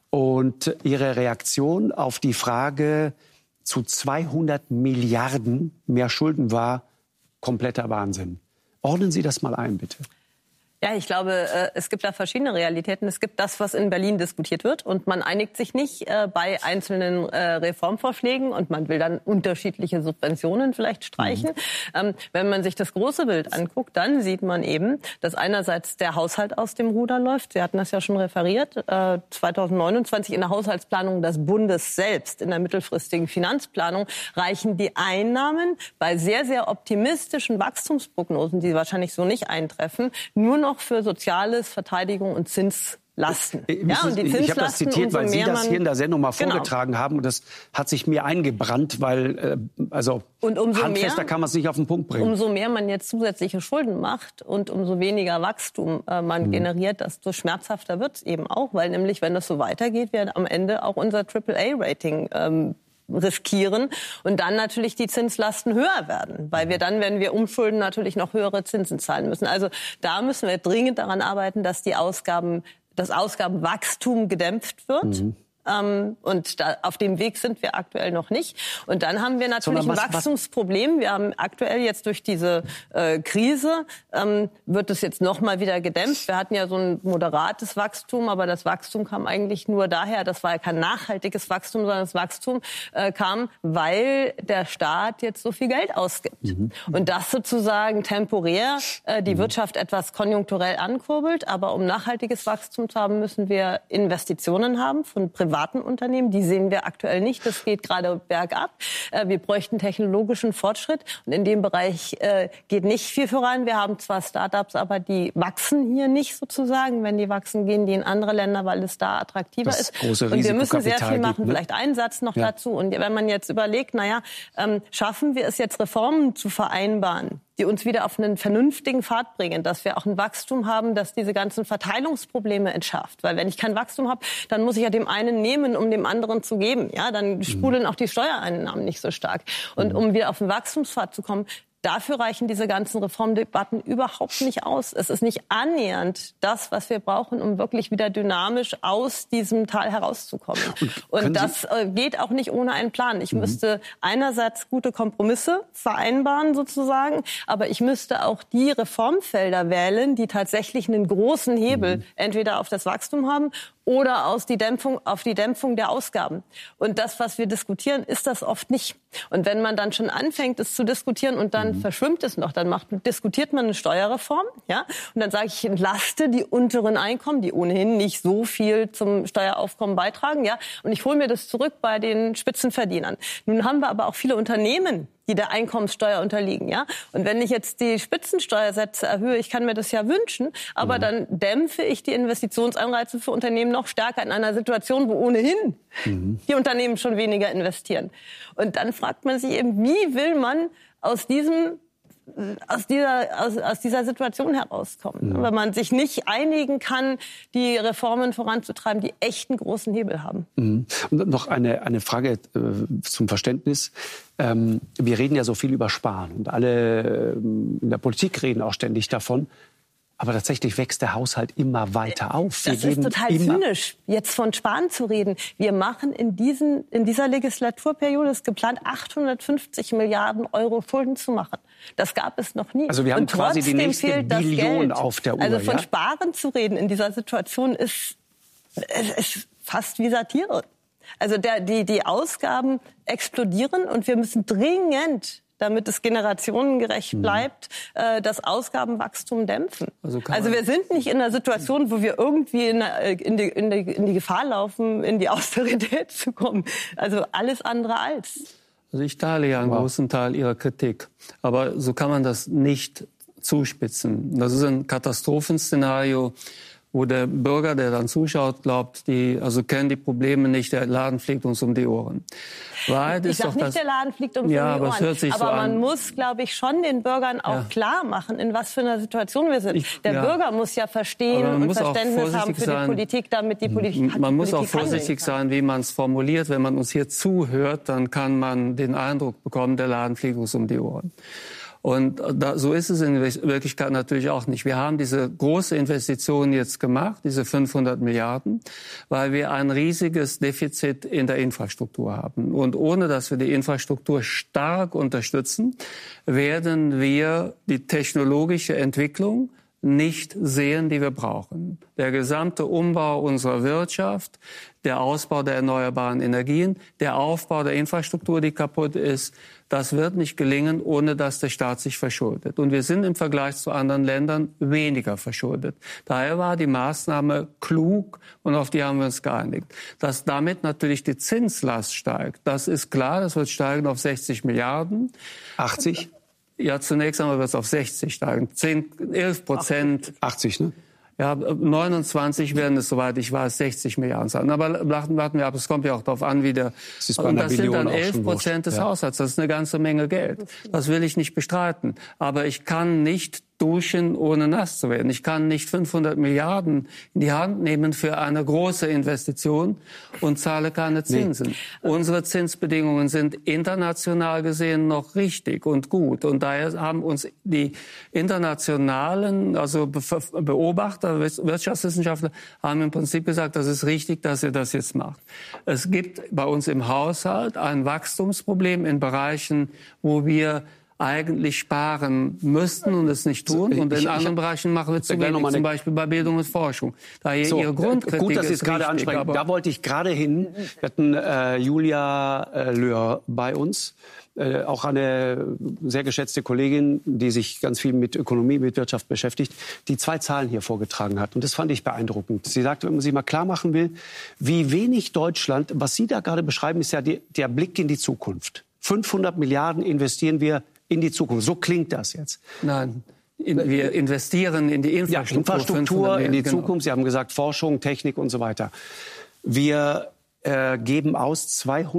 Und Ihre Reaktion auf die Frage zu zweihundert Milliarden mehr Schulden war kompletter Wahnsinn. Ordnen Sie das mal ein, bitte. Ja, ich glaube, es gibt da verschiedene Realitäten. Es gibt das, was in Berlin diskutiert wird. Und man einigt sich nicht bei einzelnen Reformvorschlägen. Und man will dann unterschiedliche Subventionen vielleicht streichen. Mhm. Wenn man sich das große Bild anguckt, dann sieht man eben, dass einerseits der Haushalt aus dem Ruder läuft. Sie hatten das ja schon referiert. zweitausendneunundzwanzig in der Haushaltsplanung des Bundes selbst, in der mittelfristigen Finanzplanung, reichen die Einnahmen bei sehr, sehr optimistischen Wachstumsprognosen, die wahrscheinlich so nicht eintreffen, nur noch für Soziales, Verteidigung und Zinslasten. Ich, ja, und die Zinslasten, ich habe das zitiert, weil Sie das hier in der Sendung mal genau. vorgetragen haben. Und das hat sich mir eingebrannt, weil äh, also und umso handfester mehr, kann man es nicht auf den Punkt bringen. Umso mehr man jetzt zusätzliche Schulden macht und umso weniger Wachstum äh, man mhm. generiert, desto schmerzhafter wird es eben auch. Weil nämlich, wenn das so weitergeht, wird am Ende auch unser Triple A Rating ähm, riskieren und dann natürlich die Zinslasten höher werden, weil wir dann, wenn wir umschulden, natürlich noch höhere Zinsen zahlen müssen. Also da müssen wir dringend daran arbeiten, dass die Ausgaben, das Ausgabenwachstum gedämpft wird. Mhm. Ähm, und da, auf dem Weg sind wir aktuell noch nicht. Und dann haben wir natürlich was, ein Wachstumsproblem. Wir haben aktuell jetzt durch diese äh, Krise, ähm, wird es jetzt noch mal wieder gedämpft. Wir hatten ja so ein moderates Wachstum, aber das Wachstum kam eigentlich nur daher, das war ja kein nachhaltiges Wachstum, sondern das Wachstum äh, kam, weil der Staat jetzt so viel Geld ausgibt. Mhm. Und das sozusagen temporär äh, die mhm. Wirtschaft etwas konjunkturell ankurbelt. Aber um nachhaltiges Wachstum zu haben, müssen wir Investitionen haben von privaten Unternehmen. Die sehen wir aktuell nicht. Das geht gerade bergab. Wir bräuchten technologischen Fortschritt. Und in dem Bereich geht nicht viel voran. Wir haben zwar Start-ups, aber die wachsen hier nicht sozusagen. Wenn die wachsen, gehen die in andere Länder, weil es da attraktiver das ist. Große und wir müssen sehr viel machen. Gibt, ne? Vielleicht einen Satz noch ja. dazu. Und wenn man jetzt überlegt, naja, ähm, schaffen wir es jetzt, Reformen zu vereinbaren, die uns wieder auf einen vernünftigen Pfad bringen, dass wir auch ein Wachstum haben, das diese ganzen Verteilungsprobleme entschärft. Weil wenn ich kein Wachstum habe, dann muss ich ja dem einen nehmen, um dem anderen zu geben. Ja, dann sprudeln auch die Steuereinnahmen nicht so stark. Und um wieder auf den Wachstumspfad zu kommen, dafür reichen diese ganzen Reformdebatten überhaupt nicht aus. Es ist nicht annähernd das, was wir brauchen, um wirklich wieder dynamisch aus diesem Tal herauszukommen. Und, Und das äh, geht auch nicht ohne einen Plan. Ich mhm. müsste einerseits gute Kompromisse vereinbaren sozusagen, aber ich müsste auch die Reformfelder wählen, die tatsächlich einen großen Hebel mhm. entweder auf das Wachstum haben oder aus die Dämpfung, auf die Dämpfung der Ausgaben. Und das, was wir diskutieren, ist das oft nicht. Und wenn man dann schon anfängt, es zu diskutieren und dann mhm. verschwimmt es noch, dann macht, diskutiert man eine Steuerreform, ja, und dann sage ich, ich entlaste die unteren Einkommen, die ohnehin nicht so viel zum Steueraufkommen beitragen, ja, und ich hole mir das zurück bei den Spitzenverdienern. Nun haben wir aber auch viele Unternehmen, die der Einkommenssteuer unterliegen, ja. Und wenn ich jetzt die Spitzensteuersätze erhöhe, ich kann mir das ja wünschen, aber mhm. dann dämpfe ich die Investitionsanreize für Unternehmen noch stärker in einer Situation, wo ohnehin mhm. die Unternehmen schon weniger investieren. Und dann fragt man sich eben, wie will man aus diesem aus dieser, aus, aus dieser Situation herauskommen. Mhm. Wenn man sich nicht einigen kann, die Reformen voranzutreiben, die echt einen großen Hebel haben. Mhm. Und noch eine, eine Frage äh, zum Verständnis. Ähm, wir reden ja so viel über Sparen und alle ähm, in der Politik reden auch ständig davon. Aber tatsächlich wächst der Haushalt immer weiter auf. Wir das ist total zynisch, jetzt von Sparen zu reden. Wir machen in, diesen, in dieser Legislaturperiode, ist geplant, achthundertfünfzig Milliarden Euro Schulden zu machen. Das gab es noch nie. Also wir haben Und quasi die nächste Billion auf der Uhr. Also von ja? Sparen zu reden in dieser Situation ist, ist fast wie Satire. Also der, die, die Ausgaben explodieren und wir müssen dringend, damit es generationengerecht bleibt, äh, das Ausgabenwachstum dämpfen. Also, also wir sind nicht in einer Situation, wo wir irgendwie in, in, die, in, die, in die Gefahr laufen, in die Austerität zu kommen. Also alles andere als. Also ich teile ja einen wow. großen Teil Ihrer Kritik. Aber so kann man das nicht zuspitzen. Das ist ein Katastrophenszenario, wo der Bürger, der dann zuschaut, glaubt, die also kennen die Probleme nicht, der Laden fliegt uns um die Ohren. Wahrheit ich ist sag doch nicht, das, der Laden fliegt uns ja, um die Ohren. Aber, es hört sich aber so man an. muss, glaube ich, schon den Bürgern auch ja. klar machen, in was für einer Situation wir sind. Ich, der ja. Bürger muss ja verstehen und Verständnis haben für sein. die Politik, damit die Politik Man muss auch vorsichtig sein, wie man es formuliert. Wenn man uns hier zuhört, dann kann man den Eindruck bekommen, der Laden fliegt uns um die Ohren. Und da, so ist es in Wirklichkeit natürlich auch nicht. Wir haben diese große Investition jetzt gemacht, diese fünfhundert Milliarden, weil wir ein riesiges Defizit in der Infrastruktur haben. Und ohne dass wir die Infrastruktur stark unterstützen, werden wir die technologische Entwicklung nicht sehen, die wir brauchen. Der gesamte Umbau unserer Wirtschaft, der Ausbau der erneuerbaren Energien, der Aufbau der Infrastruktur, die kaputt ist, das wird nicht gelingen, ohne dass der Staat sich verschuldet. Und wir sind im Vergleich zu anderen Ländern weniger verschuldet. Daher war die Maßnahme klug und auf die haben wir uns geeinigt. Dass damit natürlich die Zinslast steigt, das ist klar, das wird steigen auf sechzig Milliarden. achtzig? Ja, zunächst einmal wird es auf sechzig steigen. zehn, elf Prozent. achtzig, ne? Ja, neunundzwanzig werden es, soweit ich weiß, sechzig Milliarden sein. Aber warten, warten wir ab, es kommt ja auch darauf an, wie der... Das ist bei und einer das sind dann Billion auch elf Prozent des ja. Haushalts. Das ist eine ganze Menge Geld. Das will ich nicht bestreiten. Aber ich kann nicht duschen, ohne nass zu werden. Ich kann nicht fünfhundert Milliarden in die Hand nehmen für eine große Investition und zahle keine Zinsen. Nee. Unsere Zinsbedingungen sind international gesehen noch richtig und gut. Und daher haben uns die internationalen, also Beobachter, Wirtschaftswissenschaftler, haben im Prinzip gesagt, das ist richtig, dass ihr das jetzt macht. Es gibt bei uns im Haushalt ein Wachstumsproblem in Bereichen, wo wir eigentlich sparen müssten und es nicht tun. Und in ich, anderen ich, Bereichen machen wir zu wenig, zum Beispiel bei Bildung und Forschung. Daher so, Ihre Grundkritik gut, dass Sie ist es gerade richtig, ansprechen. Da wollte ich gerade hin. Wir hatten äh, Julia äh, Löhr bei uns. Äh, auch eine sehr geschätzte Kollegin, die sich ganz viel mit Ökonomie, mit Wirtschaft beschäftigt, die zwei Zahlen hier vorgetragen hat. Und das fand ich beeindruckend. Sie sagte, wenn man sich mal klar machen will, wie wenig Deutschland, was Sie da gerade beschreiben, ist ja die, der Blick in die Zukunft. fünfhundert Milliarden investieren wir in die Zukunft. So klingt das jetzt. Nein. In, wir investieren in die Infrastruktur. Ja, Infrastruktur, in die genau. Zukunft. Sie haben gesagt, Forschung, Technik und so weiter. Wir äh, geben aus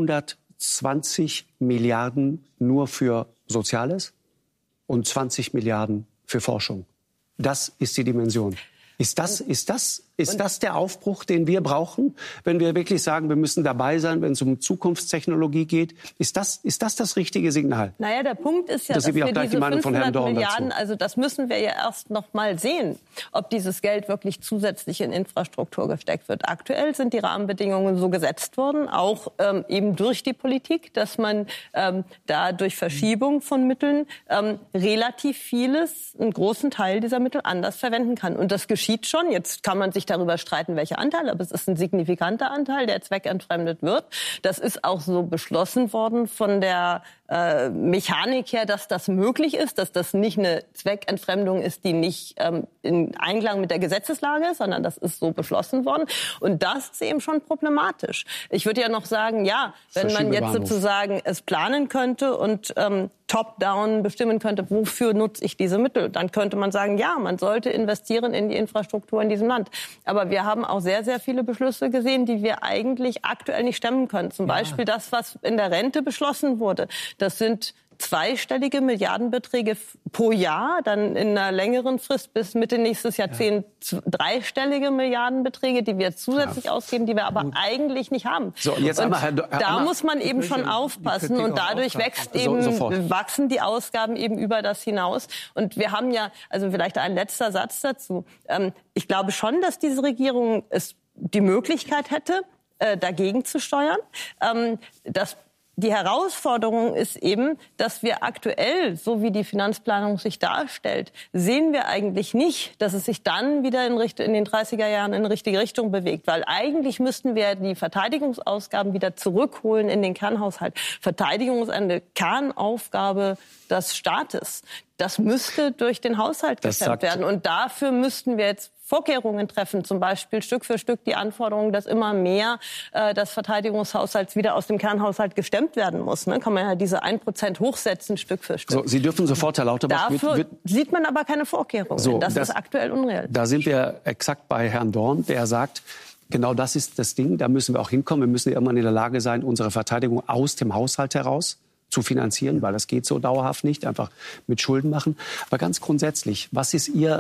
zweihundertzwanzig Milliarden nur für Soziales und zwanzig Milliarden für Forschung. Das ist die Dimension. Ist das, ist das, ist das der Aufbruch, den wir brauchen, wenn wir wirklich sagen, wir müssen dabei sein, wenn es um Zukunftstechnologie geht? Ist das, ist das das richtige Signal? Naja, der Punkt ist ja, das dass wir auch gleich diese die Meinung von Herrn Dorn Milliarden, dazu. also das müssen wir ja erst noch mal sehen, ob dieses Geld wirklich zusätzlich in Infrastruktur gesteckt wird. Aktuell sind die Rahmenbedingungen so gesetzt worden, auch ähm, eben durch die Politik, dass man ähm, da durch Verschiebung von Mitteln ähm, relativ vieles, einen großen Teil dieser Mittel anders verwenden kann. Und das geschieht schon. Jetzt kann man sich darüber streiten, welcher Anteil, aber es ist ein signifikanter Anteil, der zweckentfremdet wird. Das ist auch so beschlossen worden von der äh, Mechanik her, dass das möglich ist, dass das nicht eine Zweckentfremdung ist, die nicht ähm, in Einklang mit der Gesetzeslage ist, sondern das ist so beschlossen worden. Und das ist eben schon problematisch. Ich würde ja noch sagen, ja, wenn man jetzt sozusagen es planen könnte und ähm, top-down bestimmen könnte, wofür nutze ich diese Mittel, dann könnte man sagen, ja, man sollte investieren in die Infrastruktur in diesem Land. Aber wir haben auch sehr, sehr viele Beschlüsse gesehen, die wir eigentlich aktuell nicht stemmen können. Zum ja. Beispiel das, was in der Rente beschlossen wurde. Das sind zweistellige Milliardenbeträge pro Jahr, dann in einer längeren Frist bis Mitte nächstes Jahrzehnt ja. dreistellige Milliardenbeträge, die wir zusätzlich ja. ausgeben, die wir aber Gut. eigentlich nicht haben. So, jetzt und einmal, Herr, Herr, da einmal, muss man eben schon aufpassen und dadurch wächst eben, so, wachsen die Ausgaben eben über das hinaus. Und wir haben ja, also vielleicht ein letzter Satz dazu. Ähm, ich glaube schon, dass diese Regierung es die Möglichkeit hätte, äh, dagegen zu steuern. Ähm, das Die Herausforderung ist eben, dass wir aktuell, so wie die Finanzplanung sich darstellt, sehen wir eigentlich nicht, dass es sich dann wieder in, Richt- in den dreißiger Jahren in die richtige Richtung bewegt. Weil eigentlich müssten wir die Verteidigungsausgaben wieder zurückholen in den Kernhaushalt. Verteidigung ist eine Kernaufgabe des Staates. Das müsste durch den Haushalt gestemmt werden. Und dafür müssten wir jetzt Vorkehrungen treffen, zum Beispiel Stück für Stück die Anforderung, dass immer mehr äh, des Verteidigungshaushalts wieder aus dem Kernhaushalt gestemmt werden muss. Ne? Kann man ja diese ein Prozent hochsetzen, Stück für Stück. So, Sie dürfen sofort, Herr Lauterbach... Dafür wird, wird, sieht man aber keine Vorkehrungen. So, das, das ist aktuell unrealistisch. Da sind wir exakt bei Herrn Dorn, der sagt, genau das ist das Ding, da müssen wir auch hinkommen. Wir müssen irgendwann in der Lage sein, unsere Verteidigung aus dem Haushalt heraus zu finanzieren, weil das geht so dauerhaft nicht, einfach mit Schulden machen. Aber ganz grundsätzlich, was ist Ihr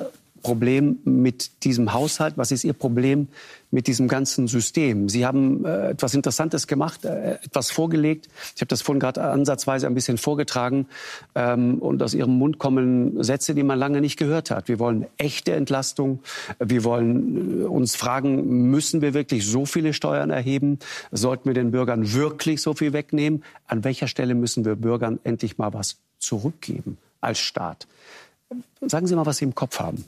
Problem mit diesem Haushalt? Was ist Ihr Problem mit diesem ganzen System? Sie haben äh, etwas Interessantes gemacht, äh, etwas vorgelegt. Ich habe das vorhin gerade ansatzweise ein bisschen vorgetragen. Ähm, und aus Ihrem Mund kommen Sätze, die man lange nicht gehört hat. Wir wollen echte Entlastung. Wir wollen uns fragen, müssen wir wirklich so viele Steuern erheben? Sollten wir den Bürgern wirklich so viel wegnehmen? An welcher Stelle müssen wir Bürgern endlich mal was zurückgeben als Staat? Sagen Sie mal, was Sie im Kopf haben.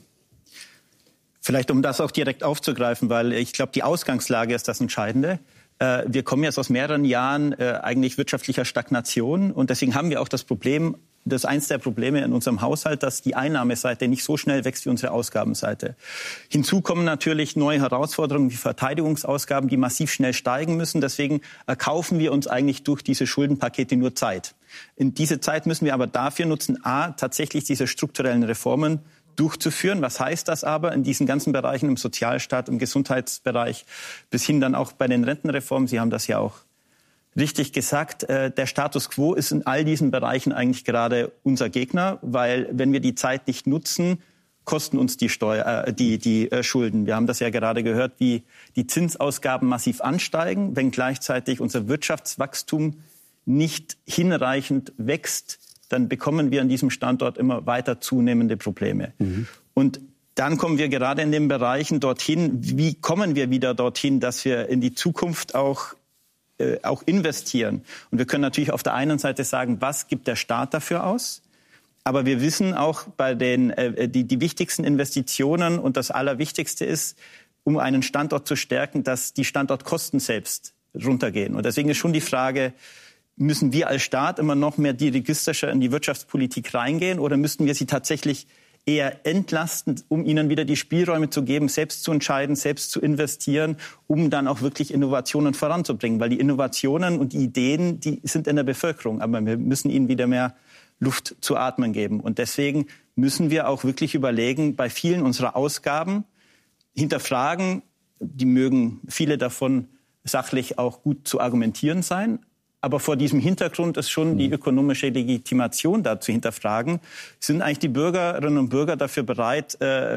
Vielleicht, um das auch direkt aufzugreifen, weil ich glaube, die Ausgangslage ist das Entscheidende. Wir kommen jetzt aus mehreren Jahren eigentlich wirtschaftlicher Stagnation. Und deswegen haben wir auch das Problem, das ist eins der Probleme in unserem Haushalt, dass die Einnahmeseite nicht so schnell wächst wie unsere Ausgabenseite. Hinzu kommen natürlich neue Herausforderungen wie Verteidigungsausgaben, die massiv schnell steigen müssen. Deswegen erkaufen wir uns eigentlich durch diese Schuldenpakete nur Zeit. In diese Zeit müssen wir aber dafür nutzen, a, tatsächlich diese strukturellen Reformen durchzuführen. Was heißt das aber in diesen ganzen Bereichen, im Sozialstaat, im Gesundheitsbereich, bis hin dann auch bei den Rentenreformen? Sie haben das ja auch richtig gesagt. Äh, der Status quo ist in all diesen Bereichen eigentlich gerade unser Gegner, weil wenn wir die Zeit nicht nutzen, kosten uns die, Steuer, äh, die, die äh, Schulden. Wir haben das ja gerade gehört, wie die Zinsausgaben massiv ansteigen, wenn gleichzeitig unser Wirtschaftswachstum nicht hinreichend wächst, dann bekommen wir an diesem Standort immer weiter zunehmende Probleme. Mhm. Und dann kommen wir gerade in den Bereichen dorthin, wie kommen wir wieder dorthin, dass wir in die Zukunft auch, äh, auch investieren. Und wir können natürlich auf der einen Seite sagen, was gibt der Staat dafür aus? Aber wir wissen auch bei den äh, die, die wichtigsten Investitionen und das Allerwichtigste ist, um einen Standort zu stärken, dass die Standortkosten selbst runtergehen. Und deswegen ist schon die Frage, müssen wir als Staat immer noch mehr dirigistischer in die Wirtschaftspolitik reingehen oder müssten wir sie tatsächlich eher entlasten, um ihnen wieder die Spielräume zu geben, selbst zu entscheiden, selbst zu investieren, um dann auch wirklich Innovationen voranzubringen? Weil die Innovationen und die Ideen, die sind in der Bevölkerung, aber wir müssen ihnen wieder mehr Luft zu atmen geben. Und deswegen müssen wir auch wirklich überlegen, bei vielen unserer Ausgaben hinterfragen, die mögen viele davon sachlich auch gut zu argumentieren sein, aber vor diesem Hintergrund ist schon die ökonomische Legitimation da zu hinterfragen. Sind eigentlich die Bürgerinnen und Bürger dafür bereit,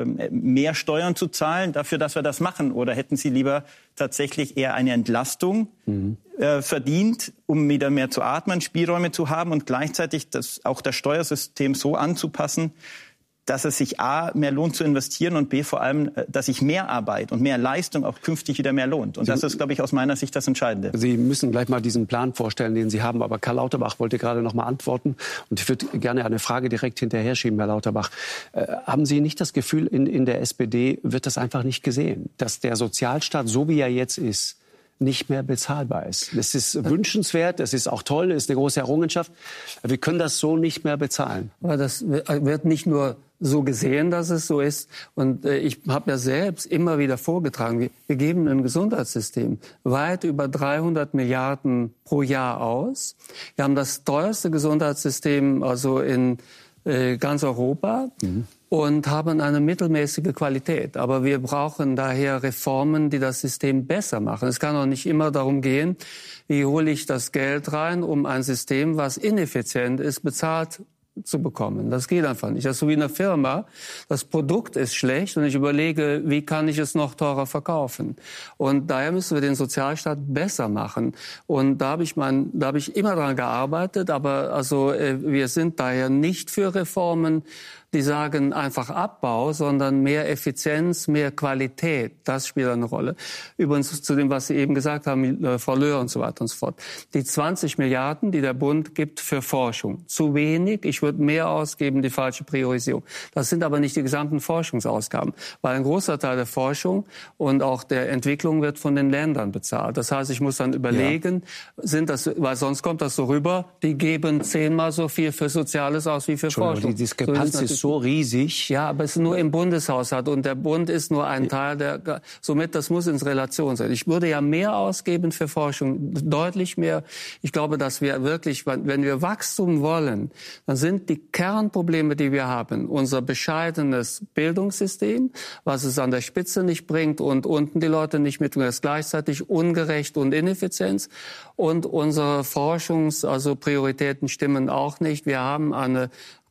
mehr Steuern zu zahlen, dafür, dass wir das machen? Oder hätten sie lieber tatsächlich eher eine Entlastung mhm. äh, verdient, um wieder mehr zu atmen, Spielräume zu haben und gleichzeitig das, auch das Steuersystem so anzupassen, dass es sich A, mehr lohnt zu investieren und B, vor allem, dass sich mehr Arbeit und mehr Leistung auch künftig wieder mehr lohnt. Und Sie, das ist, glaube ich, aus meiner Sicht das Entscheidende. Sie müssen gleich mal diesen Plan vorstellen, den Sie haben. Aber Karl Lauterbach wollte gerade noch mal antworten. Und ich würde gerne eine Frage direkt hinterher schieben, Herr Lauterbach. Äh, haben Sie nicht das Gefühl, in, in der S P D wird das einfach nicht gesehen, dass der Sozialstaat, so wie er jetzt ist, nicht mehr bezahlbar ist? Das ist wünschenswert, das ist auch toll, das ist eine große Errungenschaft. Wir können das so nicht mehr bezahlen. Aber das wird nicht nur so gesehen, dass es so ist. Und äh, ich habe ja selbst immer wieder vorgetragen, wir, wir geben ein Gesundheitssystem weit über dreihundert Milliarden pro Jahr aus. Wir haben das teuerste Gesundheitssystem also in äh, ganz Europa. Mhm. Und haben eine mittelmäßige Qualität. Aber wir brauchen daher Reformen, die das System besser machen. Es kann auch nicht immer darum gehen, wie hole ich das Geld rein, um ein System, was ineffizient ist, bezahlt zu bekommen. Das geht einfach nicht. Das ist so wie eine Firma. Das Produkt ist schlecht und ich überlege, wie kann ich es noch teurer verkaufen? Und daher müssen wir den Sozialstaat besser machen. Und da habe ich mein, da habe ich immer dran gearbeitet. Aber also äh, wir sind daher nicht für Reformen, die sagen einfach Abbau, sondern mehr Effizienz, mehr Qualität. Das spielt eine Rolle. Übrigens zu dem, was Sie eben gesagt haben, äh, Frau Löhr und so weiter und so fort. Die zwanzig Milliarden, die der Bund gibt für Forschung. Zu wenig. Ich würde mehr ausgeben, die falsche Priorisierung. Das sind aber nicht die gesamten Forschungsausgaben. Weil ein großer Teil der Forschung und auch der Entwicklung wird von den Ländern bezahlt. Das heißt, ich muss dann überlegen, ja. sind das, weil sonst kommt das so rüber, die geben zehnmal so viel für Soziales aus wie für Forschung. Die Diskrepanz so ist so riesig. Ja, aber es ist nur im Bundeshaushalt und der Bund ist nur ein Teil der, somit das muss ins Relation sein. Ich würde ja mehr ausgeben für Forschung, deutlich mehr. Ich glaube, dass wir wirklich, wenn wir Wachstum wollen, dann sind die Kernprobleme, die wir haben, unser bescheidenes Bildungssystem, was es an der Spitze nicht bringt und unten die Leute nicht mitbringen, das ist gleichzeitig ungerecht und ineffizient und unsere Forschungs-, also Prioritäten stimmen auch nicht. Wir haben eine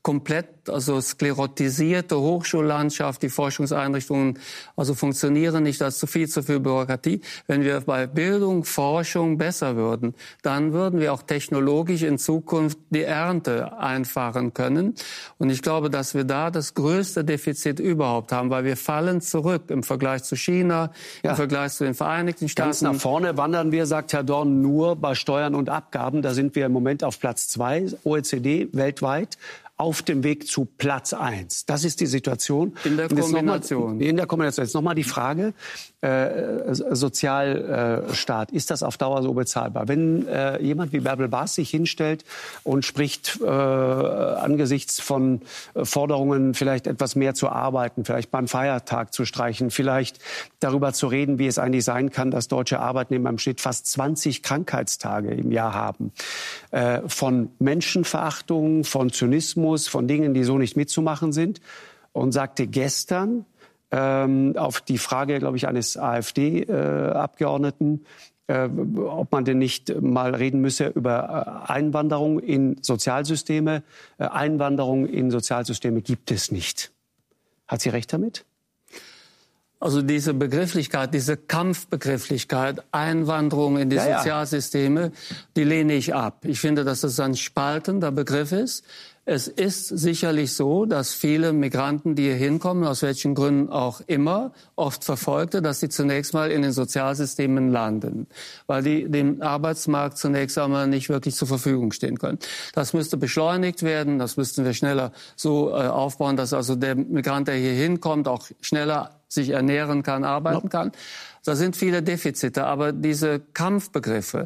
komplett, also sklerotisierte Hochschullandschaft, die Forschungseinrichtungen also funktionieren nicht, da ist zu viel, zu viel Bürokratie. Wenn wir bei Bildung, Forschung besser würden, dann würden wir auch technologisch in Zukunft die Ernte einfahren können. Und ich glaube, dass wir da das größte Defizit überhaupt haben, weil wir fallen zurück im Vergleich zu China, ja. im Vergleich zu den Vereinigten Staaten. Ganz nach vorne wandern wir, sagt Herr Dorn, nur bei Steuern und Abgaben. Da sind wir im Moment auf Platz zwei, O E C D weltweit, auf dem Weg zu Platz eins. Das ist die Situation. In der Kombination. In der Kombination. Jetzt nochmal die Frage, äh, Sozialstaat, ist das auf Dauer so bezahlbar? Wenn äh, jemand wie Bärbel Baas sich hinstellt und spricht äh, angesichts von Forderungen, vielleicht etwas mehr zu arbeiten, vielleicht beim Feiertag zu streichen, vielleicht darüber zu reden, wie es eigentlich sein kann, dass deutsche Arbeitnehmer im Schnitt fast zwanzig Krankheitstage im Jahr haben, äh, von Menschenverachtung, von Zynismus, von Dingen, die so nicht mitzumachen sind, und sagte gestern ähm, auf die Frage, glaube ich, eines AfD-Abgeordneten, äh, äh, ob man denn nicht mal reden müsse über äh, Einwanderung in Sozialsysteme. Äh, Einwanderung in Sozialsysteme gibt es nicht. Hat sie recht damit? Also diese Begrifflichkeit, diese Kampfbegrifflichkeit, Einwanderung in die ja, Sozialsysteme, ja. die lehne ich ab. Ich finde, dass das ein spaltender Begriff ist. Es ist sicherlich so, dass viele Migranten, die hier hinkommen, aus welchen Gründen auch immer, oft Verfolgte, dass sie zunächst mal in den Sozialsystemen landen, weil die dem Arbeitsmarkt zunächst einmal nicht wirklich zur Verfügung stehen können. Das müsste beschleunigt werden, das müssten wir schneller so äh, aufbauen, dass also der Migrant, der hier hinkommt, auch schneller sich ernähren kann, arbeiten kann. Da sind viele Defizite, aber diese Kampfbegriffe,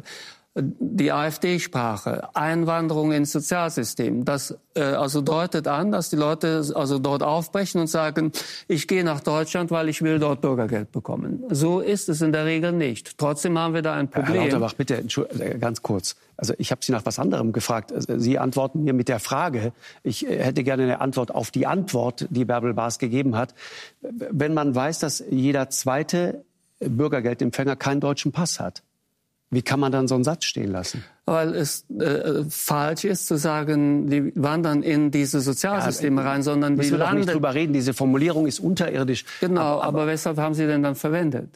die AfD-Sprache, Einwanderung ins Sozialsystem, das äh, also deutet an, dass die Leute also dort aufbrechen und sagen, ich gehe nach Deutschland, weil ich will dort Bürgergeld bekommen. So ist es in der Regel nicht. Trotzdem haben wir da ein Problem. Herr Lauterbach, bitte, ganz kurz. Also ich habe Sie nach was anderem gefragt. Sie antworten mir mit der Frage. Ich hätte gerne eine Antwort auf die Antwort, die Bärbel Baas gegeben hat. Wenn man weiß, dass jeder zweite Bürgergeldempfänger keinen deutschen Pass hat, wie kann man dann so einen Satz stehen lassen? Weil es äh, falsch ist zu sagen, die wandern in diese Sozialsysteme ja, rein, sondern die landen... Wir landen... nicht drüber reden, diese Formulierung ist unterirdisch. Genau, aber, aber, aber weshalb haben Sie denn dann verwendet?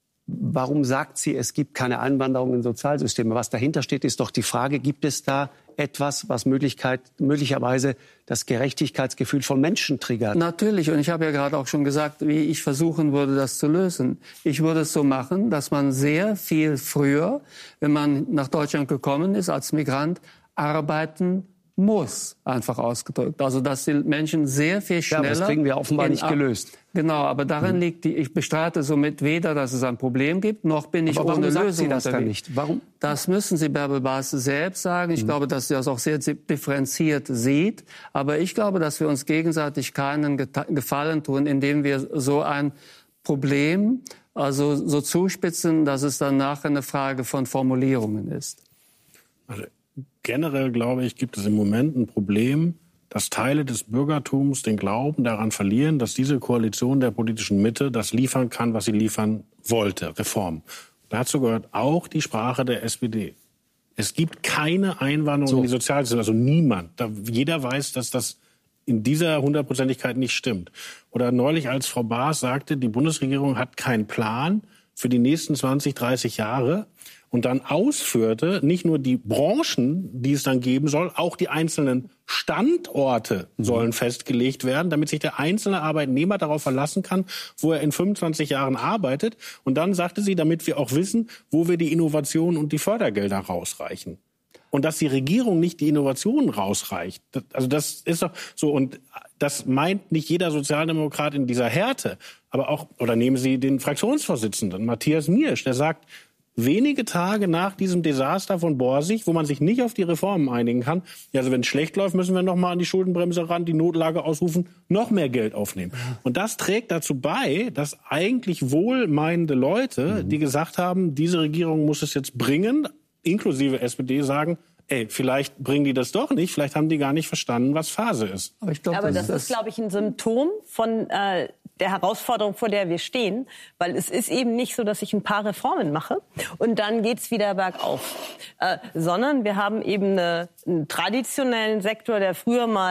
Warum sagt sie, es gibt keine Einwanderung in Sozialsysteme? Was dahinter steht, ist doch die Frage, gibt es da etwas, was Möglichkeit, möglicherweise das Gerechtigkeitsgefühl von Menschen triggert? Natürlich. Und ich habe ja gerade auch schon gesagt, wie ich versuchen würde, das zu lösen. Ich würde es so machen, dass man sehr viel früher, wenn man nach Deutschland gekommen ist, als Migrant arbeiten muss, einfach ausgedrückt. Also, dass die Menschen sehr viel schneller... Ja, das kriegen wir offenbar nicht gelöst. Genau, aber darin mhm. liegt die, ich bestreite somit weder, dass es ein Problem gibt, noch bin ich aber ohne warum Lösung sagt sie das unterwegs. Dann nicht? Warum? Das müssen Sie Bärbel Baas selbst sagen. Ich mhm. glaube, dass sie das auch sehr differenziert sieht. Aber ich glaube, dass wir uns gegenseitig keinen Gefallen tun, indem wir so ein Problem also so zuspitzen, dass es dann nachher eine Frage von Formulierungen ist. Also generell, glaube ich, gibt es im Moment ein Problem, dass Teile des Bürgertums den Glauben daran verlieren, dass diese Koalition der politischen Mitte das liefern kann, was sie liefern wollte, Reform. Dazu gehört auch die Sprache der S P D. Es gibt keine Einwanderung so. in die Sozialsysteme, also niemand. Da, jeder weiß, dass das in dieser Hundertprozentigkeit nicht stimmt. Oder neulich, als Frau Baas sagte, die Bundesregierung hat keinen Plan für die nächsten zwanzig, dreißig Jahre, und dann ausführte, nicht nur die Branchen, die es dann geben soll, auch die einzelnen Standorte mhm. sollen festgelegt werden, damit sich der einzelne Arbeitnehmer darauf verlassen kann, wo er in fünfundzwanzig Jahren arbeitet. Und dann sagte sie, damit wir auch wissen, wo wir die Innovationen und die Fördergelder rausreichen. Und dass die Regierung nicht die Innovationen rausreicht, das, also das ist doch so. Und das meint nicht jeder Sozialdemokrat in dieser Härte. Aber auch, oder nehmen Sie den Fraktionsvorsitzenden, Matthias Miersch, der sagt, wenige Tage nach diesem Desaster von Borsig, wo man sich nicht auf die Reformen einigen kann, ja, also wenn es schlecht läuft, müssen wir noch mal an die Schuldenbremse ran, die Notlage ausrufen, noch mehr Geld aufnehmen. Und das trägt dazu bei, dass eigentlich wohlmeinende Leute, die gesagt haben, diese Regierung muss es jetzt bringen, inklusive S P D, sagen, ey, vielleicht bringen die das doch nicht, vielleicht haben die gar nicht verstanden, was Phase ist. Aber, ich glaub, Aber das, das ist, glaube ich, ein Symptom von äh, der Herausforderung, vor der wir stehen. Weil es ist eben nicht so, dass ich ein paar Reformen mache und dann geht's wieder bergauf. Äh, sondern wir haben eben eine, einen traditionellen Sektor, der früher mal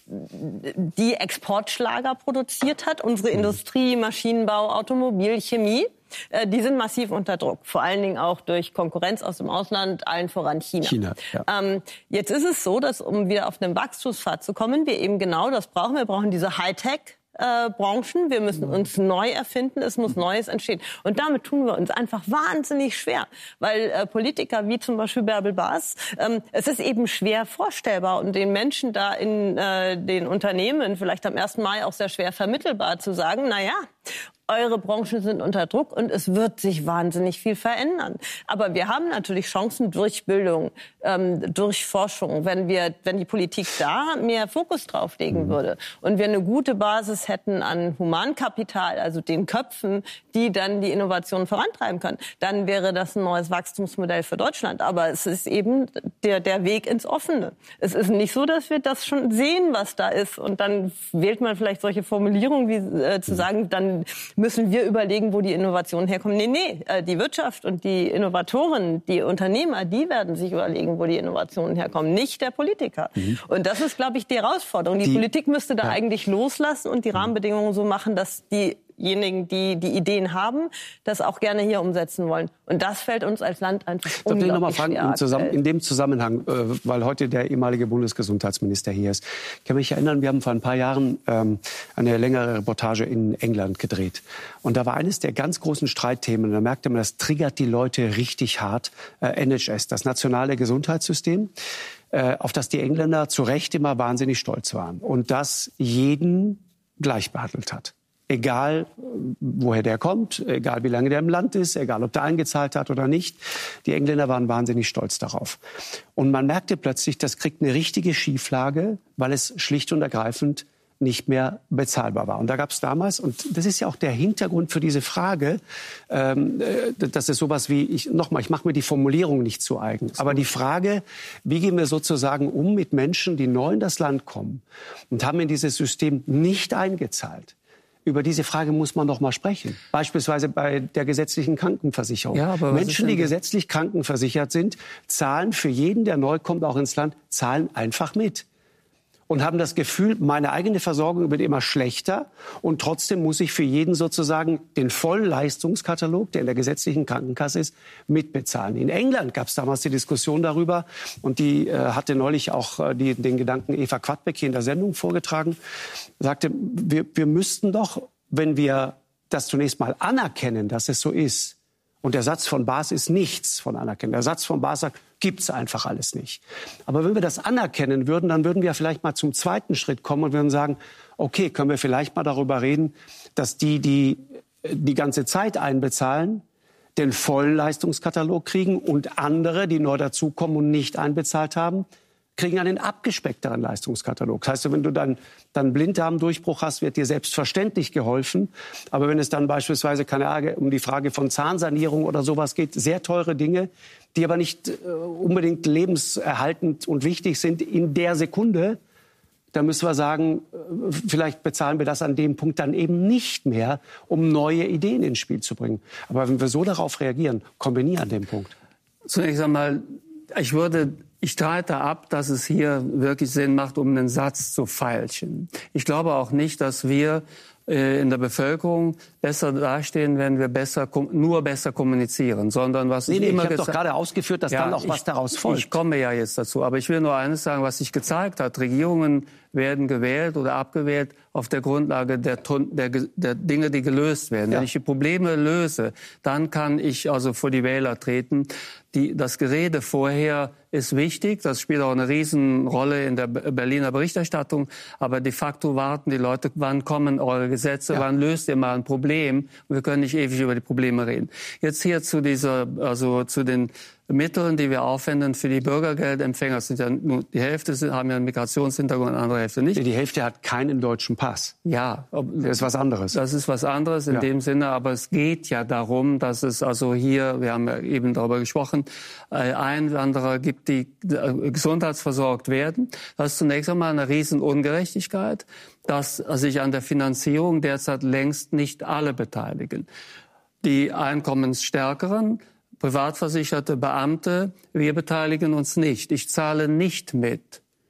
die Exportschlager produziert hat. Unsere Industrie, Maschinenbau, Automobil, Chemie, äh, die sind massiv unter Druck. Vor allen Dingen auch durch Konkurrenz aus dem Ausland, allen voran China. China ja. ähm, jetzt ist es so, dass um wieder auf einen Wachstumspfad zu kommen, wir eben genau das brauchen. Wir brauchen diese Hightech Äh, Branchen. Wir müssen uns neu erfinden. Es muss Neues entstehen. Und damit tun wir uns einfach wahnsinnig schwer. Weil äh, Politiker wie zum Beispiel Bärbel Bas, ähm, es ist eben schwer vorstellbar und den Menschen da in äh, den Unternehmen vielleicht am ersten Mai auch sehr schwer vermittelbar zu sagen, na ja, eure Branchen sind unter Druck und es wird sich wahnsinnig viel verändern. Aber wir haben natürlich Chancen durch Bildung, ähm, durch Forschung, wenn wir, wenn die Politik da mehr Fokus drauf legen würde und wir eine gute Basis hätten an Humankapital, also den Köpfen, die dann die Innovation vorantreiben können, dann wäre das ein neues Wachstumsmodell für Deutschland. Aber es ist eben der, der Weg ins Offene. Es ist nicht so, dass wir das schon sehen, was da ist und dann wählt man vielleicht solche Formulierungen wie äh, zu sagen, dann müssen wir überlegen, wo die Innovationen herkommen. Nee, nee, die Wirtschaft und die Innovatoren, die Unternehmer, die werden sich überlegen, wo die Innovationen herkommen, nicht der Politiker. Mhm. Und das ist, glaube ich, die Herausforderung. Die, die Politik müsste da ja. eigentlich loslassen und die Rahmenbedingungen so machen, dass die diejenigen, die die Ideen haben, das auch gerne hier umsetzen wollen. Und das fällt uns als Land einfach ich unglaublich noch mal fragen, schwer. Im Zusammen, in dem Zusammenhang, äh, weil heute der ehemalige Bundesgesundheitsminister hier ist. Ich kann mich erinnern, wir haben vor ein paar Jahren ähm, eine längere Reportage in England gedreht. Und da war eines der ganz großen Streitthemen, da merkte man, das triggert die Leute richtig hart, äh, N H S, das nationale Gesundheitssystem, äh, auf das die Engländer zu Recht immer wahnsinnig stolz waren. Und das jeden gleich behandelt hat. Egal, woher der kommt, egal wie lange der im Land ist, egal ob der eingezahlt hat oder nicht. Die Engländer waren wahnsinnig stolz darauf. Und man merkte plötzlich, das kriegt eine richtige Schieflage, weil es schlicht und ergreifend nicht mehr bezahlbar war. Und da gab es damals, und das ist ja auch der Hintergrund für diese Frage, ähm, das ist sowas wie, ich, nochmal, ich mache mir die Formulierung nicht zu eigen, aber die Frage, wie gehen wir sozusagen um mit Menschen, die neu in das Land kommen und haben in dieses System nicht eingezahlt. Über diese Frage muss man doch mal sprechen. Beispielsweise bei der gesetzlichen Krankenversicherung. Ja, aber Menschen, die gesetzlich krankenversichert sind, zahlen für jeden, der neu kommt, auch ins Land, zahlen einfach mit. Und haben das Gefühl, meine eigene Versorgung wird immer schlechter. Und trotzdem muss ich für jeden sozusagen den vollen Leistungskatalog, der in der gesetzlichen Krankenkasse ist, mitbezahlen. In England gab es damals die Diskussion darüber. Und die äh, hatte neulich auch äh, die, den Gedanken Eva Quadbeck hier in der Sendung vorgetragen. Sagte, wir, wir müssten doch, wenn wir das zunächst mal anerkennen, dass es so ist. Und der Satz von Bas ist nichts von anerkennen. Der Satz von Bas sagt, gibt's einfach alles nicht. Aber wenn wir das anerkennen würden, dann würden wir vielleicht mal zum zweiten Schritt kommen und würden sagen, okay, können wir vielleicht mal darüber reden, dass die, die die ganze Zeit einbezahlen, den vollen Leistungskatalog kriegen und andere, die neu dazukommen und nicht einbezahlt haben, kriegen einen abgespeckteren Leistungskatalog. Das heißt, wenn du dann, dann Blinddarmdurchbruch hast, wird dir selbstverständlich geholfen. Aber wenn es dann beispielsweise, keine Ahnung, um die Frage von Zahnsanierung oder sowas geht, sehr teure Dinge, die aber nicht äh, unbedingt lebenserhaltend und wichtig sind in der Sekunde, dann müssen wir sagen, äh, vielleicht bezahlen wir das an dem Punkt dann eben nicht mehr, um neue Ideen ins Spiel zu bringen. Aber wenn wir so darauf reagieren, kommen wir nie an den Punkt. Zunächst einmal, ich würde... Ich streite ab, dass es hier wirklich Sinn macht, um einen Satz zu feilschen. Ich glaube auch nicht, dass wir äh, in der Bevölkerung besser dastehen, wenn wir besser nur besser kommunizieren, sondern was nee, ich nee, immer ich habe doch gerade ausgeführt, dass ja, dann auch was ich, daraus folgt. Ich komme ja jetzt dazu, aber ich will nur eines sagen, was sich gezeigt hat: Regierungen werden gewählt oder abgewählt auf der Grundlage der, der, der Dinge, die gelöst werden. Ja. Wenn ich die Probleme löse, dann kann ich also vor die Wähler treten. Die, das Gerede vorher ist wichtig, das spielt auch eine Riesenrolle in der Berliner Berichterstattung, aber de facto warten die Leute, wann kommen eure Gesetze, ja. wann löst ihr mal ein Problem? Und wir können nicht ewig über die Probleme reden. Jetzt hier zu dieser, also zu den Mitteln, die wir aufwenden für die Bürgergeldempfänger, sind ja nur die Hälfte sind, haben ja einen Migrationshintergrund, eine andere Hälfte nicht. Die Hälfte hat keinen deutschen Pass. Ja, das ist was anderes. Das ist was anderes in ja. dem Sinne, aber es geht ja darum, dass es also hier, wir haben ja eben darüber gesprochen, Einwanderer gibt, die gesundheitsversorgt werden. Das ist zunächst einmal eine Riesenungerechtigkeit, dass sich an der Finanzierung derzeit längst nicht alle beteiligen. Die Einkommensstärkeren, privatversicherte Beamte, wir beteiligen uns nicht. Ich zahle nicht mit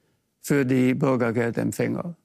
für die Bürgergeldempfänger.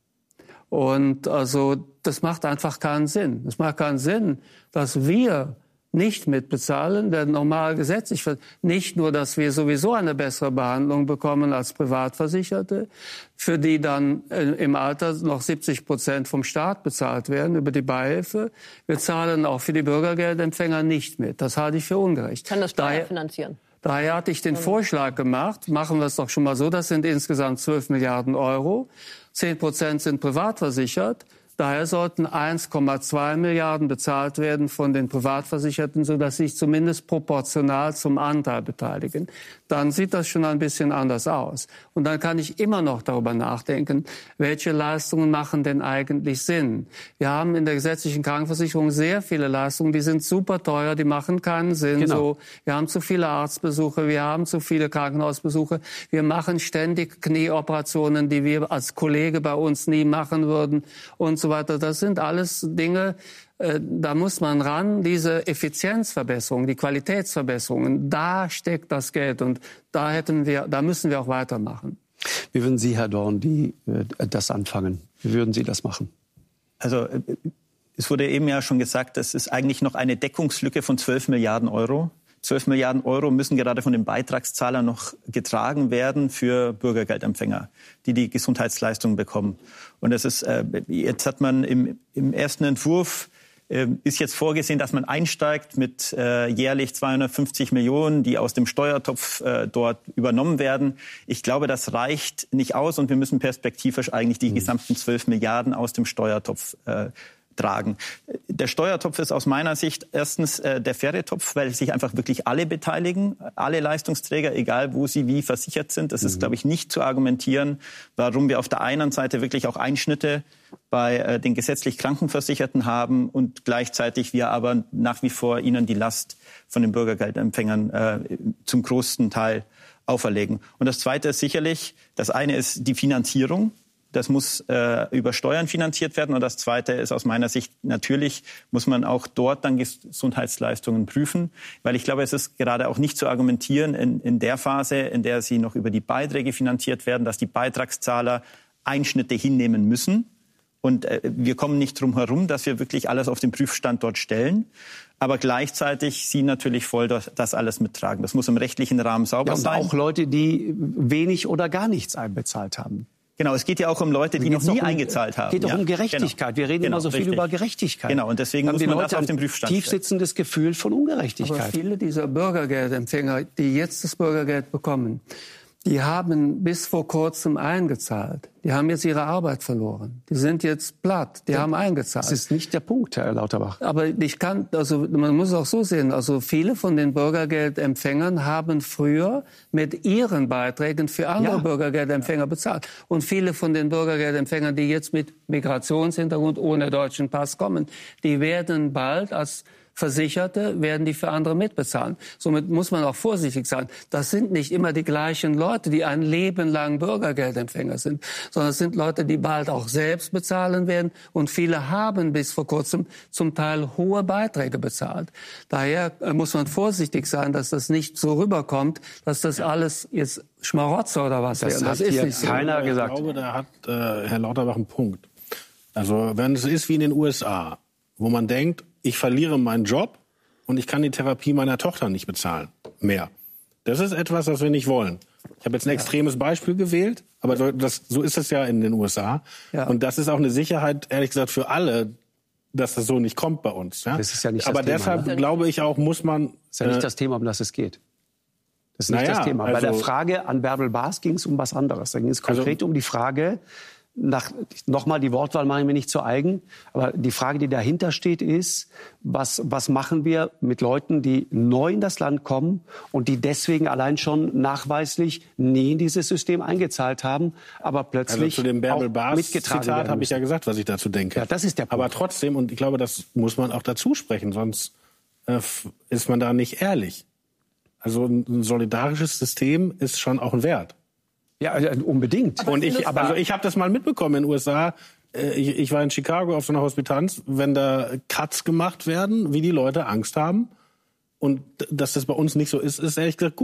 Und also das macht einfach keinen Sinn. Es macht keinen Sinn, dass wir nicht mitbezahlen, der normal gesetzlich wird. Nicht nur, dass wir sowieso eine bessere Behandlung bekommen als Privatversicherte, für die dann im Alter noch siebzig Prozent vom Staat bezahlt werden über die Beihilfe. Wir zahlen auch für die Bürgergeldempfänger nicht mit. Das halte ich für ungerecht. Kann das Steuer finanzieren? Daher hatte ich den Vorschlag gemacht, machen wir es doch schon mal so, das sind insgesamt zwölf Milliarden Euro. zehn Prozent sind privat versichert. Daher sollten eins Komma zwei Milliarden bezahlt werden von den Privatversicherten, sodass sie sich zumindest proportional zum Anteil beteiligen. Dann sieht das schon ein bisschen anders aus. Und dann kann ich immer noch darüber nachdenken, welche Leistungen machen denn eigentlich Sinn. Wir haben in der gesetzlichen Krankenversicherung sehr viele Leistungen, die sind super teuer, die machen keinen Sinn. Genau. So, wir haben zu viele Arztbesuche, wir haben zu viele Krankenhausbesuche, wir machen ständig Knieoperationen, die wir als Kollege bei uns nie machen würden und so weiter. Das sind alles Dinge, äh, da muss man ran, diese Effizienzverbesserung, die Qualitätsverbesserungen, da steckt das Geld und da hätten wir, da müssen wir auch weitermachen. Wie würden Sie, Herr Dorn, die, äh, das anfangen? Wie würden Sie das machen? Also äh, es wurde eben ja schon gesagt, das ist eigentlich noch eine Deckungslücke von zwölf Milliarden Euro. zwölf Milliarden Euro müssen gerade von den Beitragszahlern noch getragen werden für Bürgergeldempfänger, die die Gesundheitsleistungen bekommen. Und das ist, äh, jetzt hat man im, im ersten Entwurf äh, ist jetzt vorgesehen, dass man einsteigt mit äh, jährlich zweihundertfünfzig Millionen, die aus dem Steuertopf äh, dort übernommen werden. Ich glaube, das reicht nicht aus und wir müssen perspektivisch eigentlich die mhm. gesamten zwölf Milliarden aus dem Steuertopf äh, tragen. Der Steuertopf ist aus meiner Sicht erstens äh, der faire Topf, weil sich einfach wirklich alle beteiligen, alle Leistungsträger, egal wo sie wie versichert sind. Das mhm. ist, glaube ich, nicht zu argumentieren, warum wir auf der einen Seite wirklich auch Einschnitte bei äh, den gesetzlich Krankenversicherten haben und gleichzeitig wir aber nach wie vor ihnen die Last von den Bürgergeldempfängern äh, zum größten Teil auferlegen. Und das Zweite ist sicherlich, das eine ist die Finanzierung. Das muss äh, über Steuern finanziert werden. Und das Zweite ist aus meiner Sicht, natürlich muss man auch dort dann Gesundheitsleistungen prüfen. Weil ich glaube, es ist gerade auch nicht zu argumentieren in, in der Phase, in der sie noch über die Beiträge finanziert werden, dass die Beitragszahler Einschnitte hinnehmen müssen. Und äh, wir kommen nicht drum herum, dass wir wirklich alles auf den Prüfstand dort stellen. Aber gleichzeitig sie natürlich voll das, das alles mittragen. Das muss im rechtlichen Rahmen sauber ja, und sein. Auch Leute, die wenig oder gar nichts einbezahlt haben. Genau, es geht ja auch um Leute, die noch nie um, eingezahlt haben. Es geht doch ja. um Gerechtigkeit. Genau. Wir reden genau, immer so viel richtig. über Gerechtigkeit. Genau, und deswegen haben muss die man Leute das auf den Prüfstand tief sitzendes Gefühl von Ungerechtigkeit. Aber viele dieser Bürgergeldempfänger, die jetzt das Bürgergeld bekommen, die haben bis vor kurzem eingezahlt. Die haben jetzt ihre Arbeit verloren. Die sind jetzt platt. Die ja, haben eingezahlt. Das ist nicht der Punkt, Herr Lauterbach. Aber ich kann, also man muss auch so sehen. Also viele von den Bürgergeldempfängern haben früher mit ihren Beiträgen für andere ja. Bürgergeldempfänger bezahlt. Und viele von den Bürgergeldempfängern, die jetzt mit Migrationshintergrund ohne deutschen Pass kommen, die werden bald als Versicherte werden die für andere mitbezahlen. Somit muss man auch vorsichtig sein. Das sind nicht immer die gleichen Leute, die ein Leben lang Bürgergeldempfänger sind, sondern es sind Leute, die bald auch selbst bezahlen werden. Und viele haben bis vor kurzem zum Teil hohe Beiträge bezahlt. Daher muss man vorsichtig sein, dass das nicht so rüberkommt, dass das alles jetzt Schmarotzer oder was das wäre. Das hat ist hier nicht so. Keiner gesagt. Ich glaube, da hat äh, Herr Lauterbach einen Punkt. Also wenn es ist wie in den U S A, wo man denkt, ich verliere meinen Job und ich kann die Therapie meiner Tochter nicht bezahlen. Mehr. Das ist etwas, was wir nicht wollen. Ich habe jetzt ein extremes Beispiel gewählt, aber das, so ist es ja in den U S A. Ja. Und das ist auch eine Sicherheit, ehrlich gesagt, für alle, dass das so nicht kommt bei uns. Ja? Das ist ja nicht das aber Thema, deshalb ne? glaube ich auch, muss man... Das ist ja nicht äh, das Thema, um das es geht. Das ist nicht naja, das Thema. Also, bei der Frage an Bärbel Baas ging es um was anderes. Da ging es konkret also, um die Frage... Nach, nochmal, die Wortwahl mache ich mir nicht zu eigen, aber die Frage, die dahinter steht, ist, was, was machen wir mit Leuten, die neu in das Land kommen und die deswegen allein schon nachweislich nie in dieses System eingezahlt haben, aber plötzlich also zu dem Bärbel auch Baas mitgetragen Zitat werden habe ich ja gesagt, was ich dazu denke. Ja, das ist der Punkt. Aber trotzdem, und ich glaube, das muss man auch dazu sprechen, sonst äh, ist man da nicht ehrlich. Also ein solidarisches System ist schon auch ein Wert. Ja, unbedingt. Und ich, also ich habe das mal mitbekommen in den U S A. Ich, ich war in Chicago auf so einer Hospitanz, wenn da Cuts gemacht werden, wie die Leute Angst haben. Und dass das bei uns nicht so ist, ist ehrlich gesagt gut.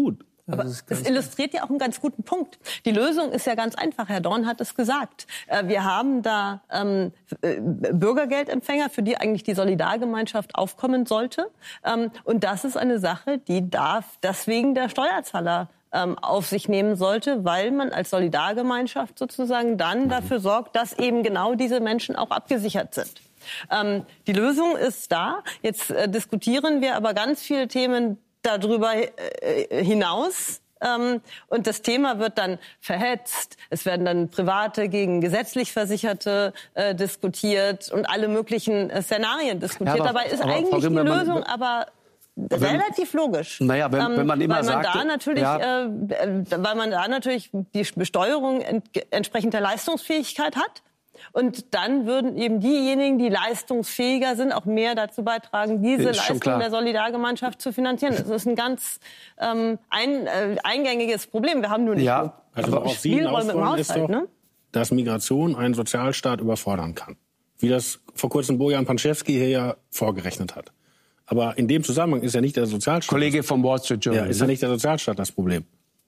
Aber das illustriert ja auch einen ganz guten Punkt. Die Lösung ist ja ganz einfach. Herr Dorn hat es gesagt. Wir haben da ähm, Bürgergeldempfänger, für die eigentlich die Solidargemeinschaft aufkommen sollte. Ähm, und das ist eine Sache, die darf deswegen der Steuerzahler ähm, auf sich nehmen sollte, weil man als Solidargemeinschaft sozusagen dann dafür sorgt, dass eben genau diese Menschen auch abgesichert sind. Ähm, die Lösung ist da. Jetzt äh, diskutieren wir aber ganz viele Themen darüber äh, hinaus. Ähm, und das Thema wird dann verhetzt. Es werden dann Private gegen gesetzlich Versicherte äh, diskutiert und alle möglichen äh, Szenarien diskutiert. Ja, aber, Dabei ist aber, eigentlich Frau Grimm, die Lösung man, aber wenn, relativ logisch. Naja, wenn, wenn man immer weil man sagt, da natürlich, ja. äh, weil man da natürlich die Besteuerung ent, entsprechend der Leistungsfähigkeit hat. Und dann würden eben diejenigen, die leistungsfähiger sind, auch mehr dazu beitragen, diese Leistung der Solidargemeinschaft zu finanzieren. Das ist ein ganz ähm, ein, äh, eingängiges Problem. Wir haben nur nicht ja, also worauf Sie hinaus wollen, ist doch, ne? dass Migration einen Sozialstaat überfordern kann. Wie das vor kurzem Bojan Panczewski hier ja vorgerechnet hat. Aber in dem Zusammenhang ist ja nicht der Sozialstaat... Kollege vom Wall Street Journal. Ja, ist ja nicht der Sozialstaat das Problem.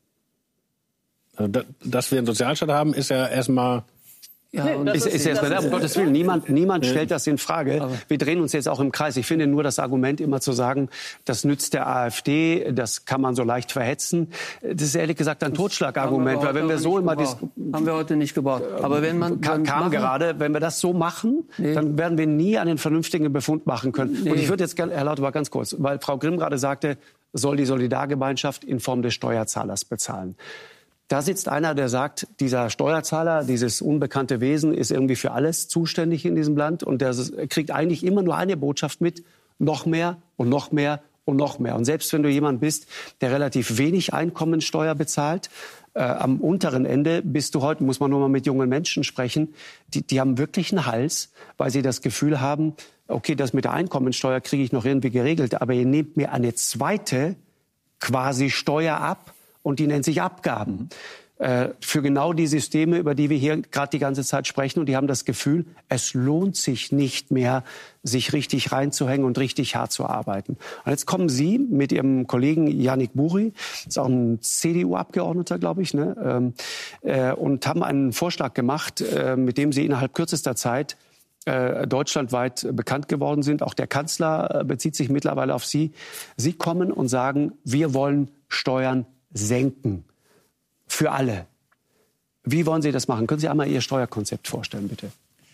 Also, dass wir einen Sozialstaat haben, ist ja erstmal... Ja, nee, ist, ist jetzt, um Gottes Willen, niemand, niemand stellt das in Frage. Aber wir drehen uns jetzt auch im Kreis. Ich finde nur das Argument immer zu sagen, das nützt der AfD, das kann man so leicht verhetzen. Das ist ehrlich gesagt ein Totschlagargument, weil wenn wir so immer... Dis- haben wir heute nicht gebaut. Aber wenn man... Kam, kam gerade, wenn wir das so machen, nee. dann werden wir nie einen vernünftigen Befund machen können. Nee. Und ich würde jetzt, Herr Lauterbach, ganz kurz, weil Frau Grimm gerade sagte, soll die Solidargemeinschaft in Form des Steuerzahlers bezahlen. Da sitzt einer, der sagt, dieser Steuerzahler, dieses unbekannte Wesen ist irgendwie für alles zuständig in diesem Land. Und der kriegt eigentlich immer nur eine Botschaft mit, noch mehr und noch mehr und noch mehr. Und selbst wenn du jemand bist, der relativ wenig Einkommensteuer bezahlt, äh, am unteren Ende bist du heute, muss man nur mal mit jungen Menschen sprechen, die, die haben wirklich einen Hals, weil sie das Gefühl haben, okay, das mit der Einkommensteuer kriege ich noch irgendwie geregelt, aber ihr nehmt mir eine zweite quasi Steuer ab, und die nennt sich Abgaben. Äh, für genau die Systeme, über die wir hier gerade die ganze Zeit sprechen. Und die haben das Gefühl, es lohnt sich nicht mehr, sich richtig reinzuhängen und richtig hart zu arbeiten. Und jetzt kommen Sie mit Ihrem Kollegen Yannick Buri, ist auch ein C D U-Abgeordneter, glaube ich, ne? ähm, äh, und haben einen Vorschlag gemacht, äh, mit dem Sie innerhalb kürzester Zeit äh, deutschlandweit bekannt geworden sind. Auch der Kanzler äh, bezieht sich mittlerweile auf Sie. Sie kommen und sagen, wir wollen Steuern senken. Für alle. Wie wollen Sie das machen? Können Sie einmal Ihr Steuerkonzept vorstellen, bitte?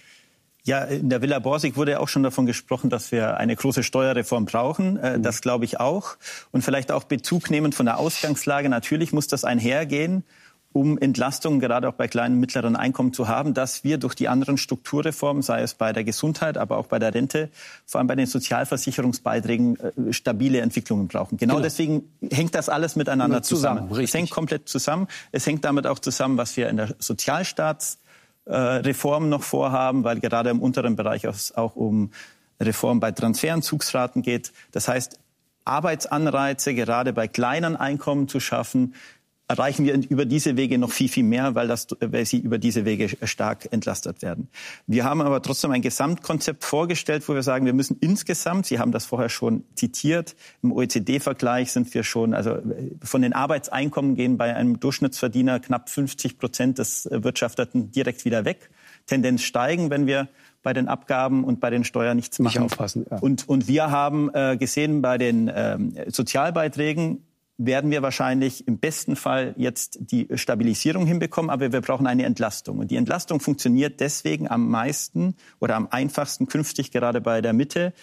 Ja, in der Villa Borsig wurde ja auch schon davon gesprochen, dass wir eine große Steuerreform brauchen. Mhm. Das glaube ich auch. Und vielleicht auch Bezug nehmend von der Ausgangslage. Natürlich muss das einhergehen, um Entlastungen gerade auch bei kleinen und mittleren Einkommen zu haben, dass wir durch die anderen Strukturreformen, sei es bei der Gesundheit, aber auch bei der Rente, vor allem bei den Sozialversicherungsbeiträgen, äh, stabile Entwicklungen brauchen. Genau, genau deswegen hängt das alles miteinander zusammen. zusammen. Es hängt komplett zusammen. Es hängt damit auch zusammen, was wir in der Sozialstaatsreform äh, noch vorhaben, weil gerade im unteren Bereich es auch um Reform bei Transferentzugsraten geht. Das heißt, Arbeitsanreize gerade bei kleinen Einkommen zu schaffen, erreichen wir über diese Wege noch viel, viel mehr, weil, das, weil sie über diese Wege stark entlastet werden. Wir haben aber trotzdem ein Gesamtkonzept vorgestellt, wo wir sagen, wir müssen insgesamt, Sie haben das vorher schon zitiert, im O E C D-Vergleich sind wir schon, also von den Arbeitseinkommen gehen bei einem Durchschnittsverdiener knapp fünfzig Prozent des Erwirtschafteten direkt wieder weg. Tendenz steigen, wenn wir bei den Abgaben und bei den Steuern nichts machen. Nicht aufpassen, ja. Und, und wir haben äh, gesehen, bei den ähm, Sozialbeiträgen werden wir wahrscheinlich im besten Fall jetzt die Stabilisierung hinbekommen, aber wir brauchen eine Entlastung. Und die Entlastung funktioniert deswegen am meisten oder am einfachsten künftig gerade bei der Mitte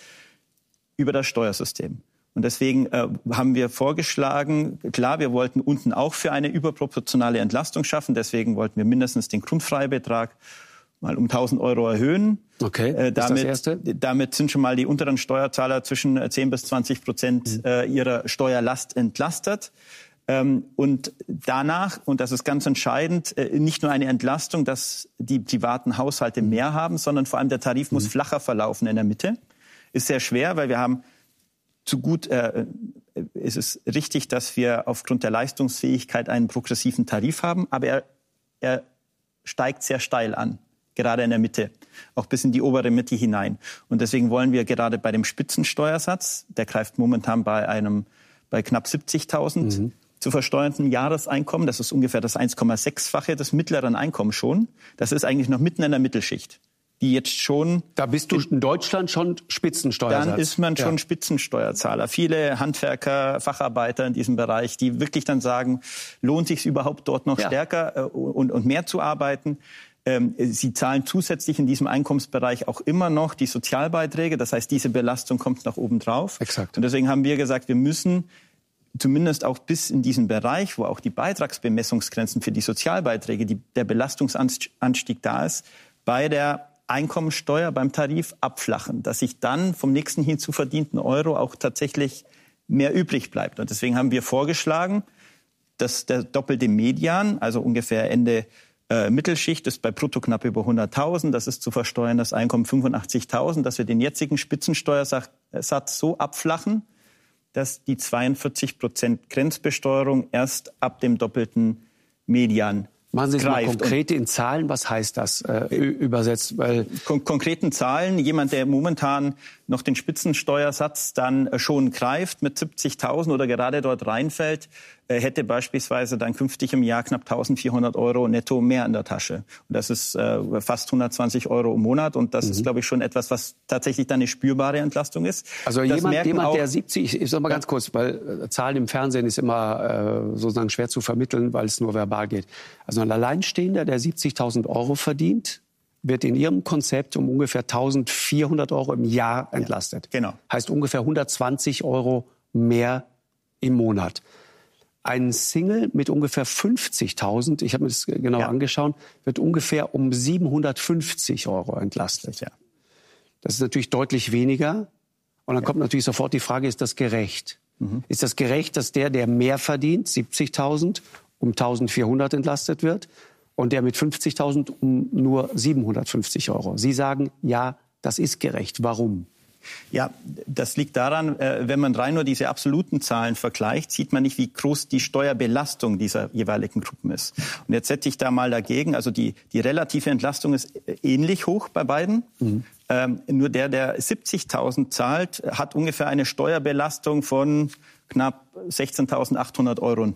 über das Steuersystem. Und deswegen äh, haben wir vorgeschlagen, klar, wir wollten unten auch für eine überproportionale Entlastung schaffen, deswegen wollten wir mindestens den Grundfreibetrag mal um tausend Euro erhöhen. Okay, äh, damit, das Erste. Damit sind schon mal die unteren Steuerzahler zwischen zehn bis zwanzig Prozent äh, ihrer Steuerlast entlastet. Ähm, und danach, und das ist ganz entscheidend, äh, nicht nur eine Entlastung, dass die privaten Haushalte mehr haben, sondern vor allem der Tarif mhm. muss flacher verlaufen in der Mitte. Ist sehr schwer, weil wir haben zu gut, äh, ist es richtig, dass wir aufgrund der Leistungsfähigkeit einen progressiven Tarif haben, aber er, er steigt sehr steil an. Gerade in der Mitte, auch bis in die obere Mitte hinein. Und deswegen wollen wir gerade bei dem Spitzensteuersatz, der greift momentan bei einem bei knapp siebzigtausend, mhm. zu versteuernden Jahreseinkommen. Das ist ungefähr das eins Komma sechs-fache des mittleren Einkommens schon. Das ist eigentlich noch mitten in der Mittelschicht, die jetzt schon... Da bist du in Deutschland schon Spitzensteuersatz. Dann ist man schon ja. Spitzensteuerzahler. Viele Handwerker, Facharbeiter in diesem Bereich, die wirklich dann sagen, lohnt sich überhaupt dort noch ja. stärker und, und mehr zu arbeiten. Sie zahlen zusätzlich in diesem Einkommensbereich auch immer noch die Sozialbeiträge. Das heißt, diese Belastung kommt nach oben drauf. Exakt. Und deswegen haben wir gesagt, wir müssen zumindest auch bis in diesen Bereich, wo auch die Beitragsbemessungsgrenzen für die Sozialbeiträge, die, der Belastungsanstieg da ist, bei der Einkommensteuer beim Tarif abflachen, dass sich dann vom nächsten hinzuverdienten Euro auch tatsächlich mehr übrig bleibt. Und deswegen haben wir vorgeschlagen, dass der doppelte Median, also ungefähr Ende äh, Mittelschicht, ist bei brutto knapp über hunderttausend, das ist zu versteuern das Einkommen fünfundachtzigtausend, dass wir den jetzigen Spitzensteuersatz so abflachen, dass die zweiundvierzig Prozent Grenzbesteuerung erst ab dem doppelten Median Machen Sie es mal greift. konkret in Zahlen, was heißt das äh, übersetzt? Weil Kon- konkreten Zahlen, jemand, der momentan noch den Spitzensteuersatz dann äh, schon greift mit siebzigtausend oder gerade dort reinfällt, äh, hätte beispielsweise dann künftig im Jahr knapp eintausendvierhundert Euro netto mehr in der Tasche. Und das ist äh, fast hundertzwanzig Euro im Monat und das mhm. ist, glaube ich, schon etwas, was tatsächlich dann eine spürbare Entlastung ist. Also das jemand, jemand auch, der siebzig, ich sag mal ganz kurz, weil äh, Zahlen im Fernsehen ist immer äh, sozusagen schwer zu vermitteln, weil es nur verbal geht. Also ein Alleinstehender, der siebzigtausend Euro verdient, wird in Ihrem Konzept um ungefähr eintausendvierhundert Euro im Jahr entlastet. Ja, genau. Heißt ungefähr hundertzwanzig Euro mehr im Monat. Ein Single mit ungefähr fünfzigtausend, ich habe mir das genau ja. angeschaut, wird ungefähr um siebenhundertfünfzig Euro entlastet. Ja. Das ist natürlich deutlich weniger. Und dann ja. kommt natürlich sofort die Frage, ist das gerecht? Mhm. Ist das gerecht, dass der, der mehr verdient, siebzigtausend, um eintausendvierhundert entlastet wird und der mit fünfzigtausend um nur siebenhundertfünfzig Euro? Sie sagen, ja, das ist gerecht. Warum? Ja, das liegt daran, wenn man rein nur diese absoluten Zahlen vergleicht, sieht man nicht, wie groß die Steuerbelastung dieser jeweiligen Gruppen ist. Und jetzt setze ich da mal dagegen, also die, die relative Entlastung ist ähnlich hoch bei beiden. Mhm. Ähm, nur der, der siebzigtausend zahlt, hat ungefähr eine Steuerbelastung von knapp sechzehntausendachthundert Euro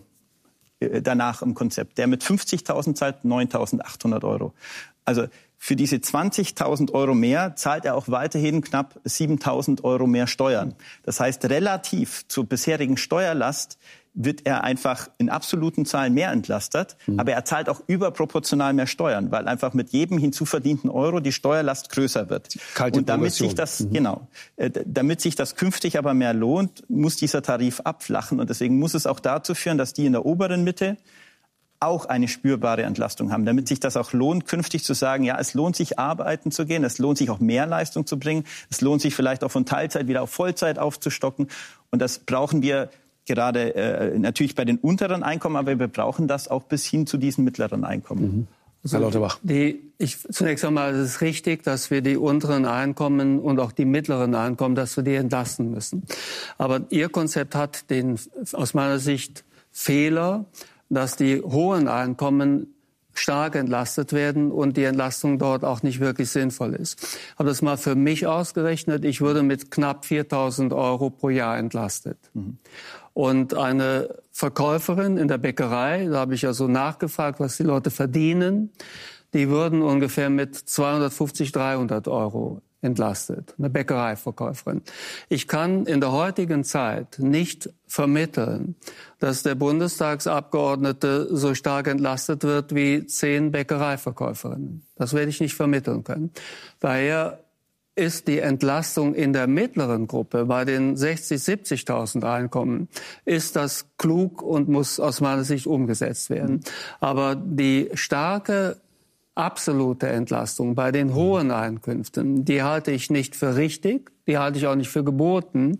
danach im Konzept. Der mit fünfzigtausend zahlt neuntausendachthundert Euro. Also für diese zwanzigtausend Euro mehr zahlt er auch weiterhin knapp siebentausend Euro mehr Steuern. Das heißt, relativ zur bisherigen Steuerlast wird er einfach in absoluten Zahlen mehr entlastet, mhm. aber er zahlt auch überproportional mehr Steuern, weil einfach mit jedem hinzuverdienten Euro die Steuerlast größer wird. Kalte Und damit sich das mhm. genau, äh, damit sich das künftig aber mehr lohnt, muss dieser Tarif abflachen und deswegen muss es auch dazu führen, dass die in der oberen Mitte auch eine spürbare Entlastung haben, damit sich das auch lohnt, künftig zu sagen, ja, es lohnt sich arbeiten zu gehen, es lohnt sich auch mehr Leistung zu bringen, es lohnt sich vielleicht auch von Teilzeit wieder auf Vollzeit aufzustocken und das brauchen wir gerade äh, natürlich bei den unteren Einkommen, aber wir brauchen das auch bis hin zu diesen mittleren Einkommen. Mhm. Herr Lauterbach. Die, ich, zunächst einmal ist es richtig, dass wir die unteren Einkommen und auch die mittleren Einkommen, dass wir die entlasten müssen. Aber Ihr Konzept hat den, aus meiner Sicht, Fehler, dass die hohen Einkommen stark entlastet werden und die Entlastung dort auch nicht wirklich sinnvoll ist. Ich habe das mal für mich ausgerechnet. Ich würde mit knapp viertausend Euro pro Jahr entlastet. Mhm. Und eine Verkäuferin in der Bäckerei, da habe ich also nachgefragt, was die Leute verdienen, die würden ungefähr mit zweihundertfünfzig, dreihundert Euro entlastet, eine Bäckereiverkäuferin. Ich kann in der heutigen Zeit nicht vermitteln, dass der Bundestagsabgeordnete so stark entlastet wird wie zehn Bäckereiverkäuferinnen. Das werde ich nicht vermitteln können. Daher ist die Entlastung in der mittleren Gruppe bei den sechzigtausend, siebzigtausend Einkommen, ist das klug und muss aus meiner Sicht umgesetzt werden. Aber die starke absolute Entlastung bei den hohen Einkünften, die halte ich nicht für richtig, die halte ich auch nicht für geboten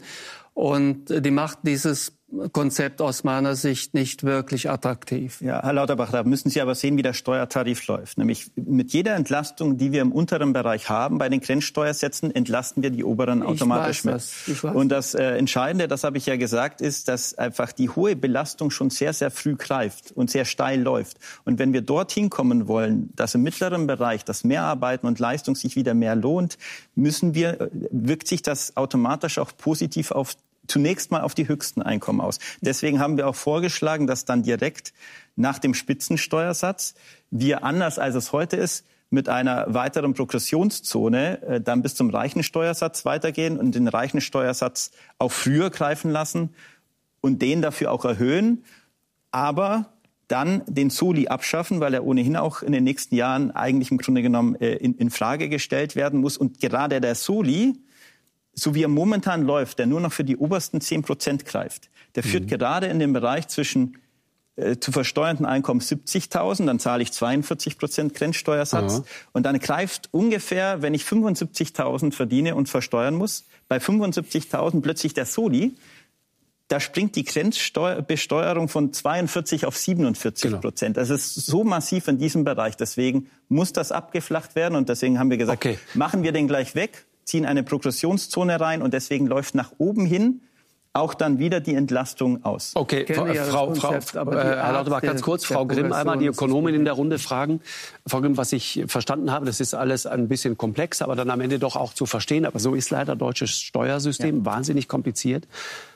und die macht dieses Konzept aus meiner Sicht nicht wirklich attraktiv. Ja, Herr Lauterbach, da müssen Sie aber sehen, wie der Steuertarif läuft. Nämlich mit jeder Entlastung, die wir im unteren Bereich haben, bei den Grenzsteuersätzen, entlasten wir die oberen automatisch ich weiß mit. Das. Ich weiß. Und das äh, Entscheidende, das habe ich ja gesagt, ist, dass einfach die hohe Belastung schon sehr, sehr früh greift und sehr steil läuft. Und wenn wir dorthin kommen wollen, dass im mittleren Bereich das Mehrarbeiten und Leistung sich wieder mehr lohnt, müssen wir, wirkt sich das automatisch auch positiv auf zunächst mal auf die höchsten Einkommen aus. Deswegen haben wir auch vorgeschlagen, dass dann direkt nach dem Spitzensteuersatz wir, anders als es heute ist, mit einer weiteren Progressionszone äh, dann bis zum Reichensteuersatz weitergehen und den Reichensteuersatz auch früher greifen lassen und den dafür auch erhöhen, aber dann den Soli abschaffen, weil er ohnehin auch in den nächsten Jahren eigentlich im Grunde genommen äh, in, in Frage gestellt werden muss. Und gerade der Soli, so wie er momentan läuft, der nur noch für die obersten zehn Prozent greift, der führt mhm. gerade in dem Bereich zwischen äh, zu versteuernden Einkommen siebzigtausend, dann zahle ich zweiundvierzig Prozent Grenzsteuersatz. Mhm. Und dann greift ungefähr, wenn ich fünfundsiebzigtausend verdiene und versteuern muss, bei fünfundsiebzigtausend plötzlich der Soli. Da springt die Grenzbesteuerung von zweiundvierzig auf siebenundvierzig Prozent. Genau. Das ist so massiv in diesem Bereich. Deswegen muss das abgeflacht werden. Und deswegen haben wir gesagt, okay, machen wir den gleich weg, ziehen eine Progressionszone rein. Und deswegen läuft nach oben hin auch dann wieder die Entlastung aus. Okay, Frau, ja Frau, Konzept, Frau äh, Herr Lauterbach, ganz kurz, Frau Grimm, einmal die Ökonomin in der Runde fragen. Frau Grimm, was ich verstanden habe, das ist alles ein bisschen komplex, aber dann am Ende doch auch zu verstehen. Aber so ist leider deutsches Steuersystem, ja. wahnsinnig kompliziert.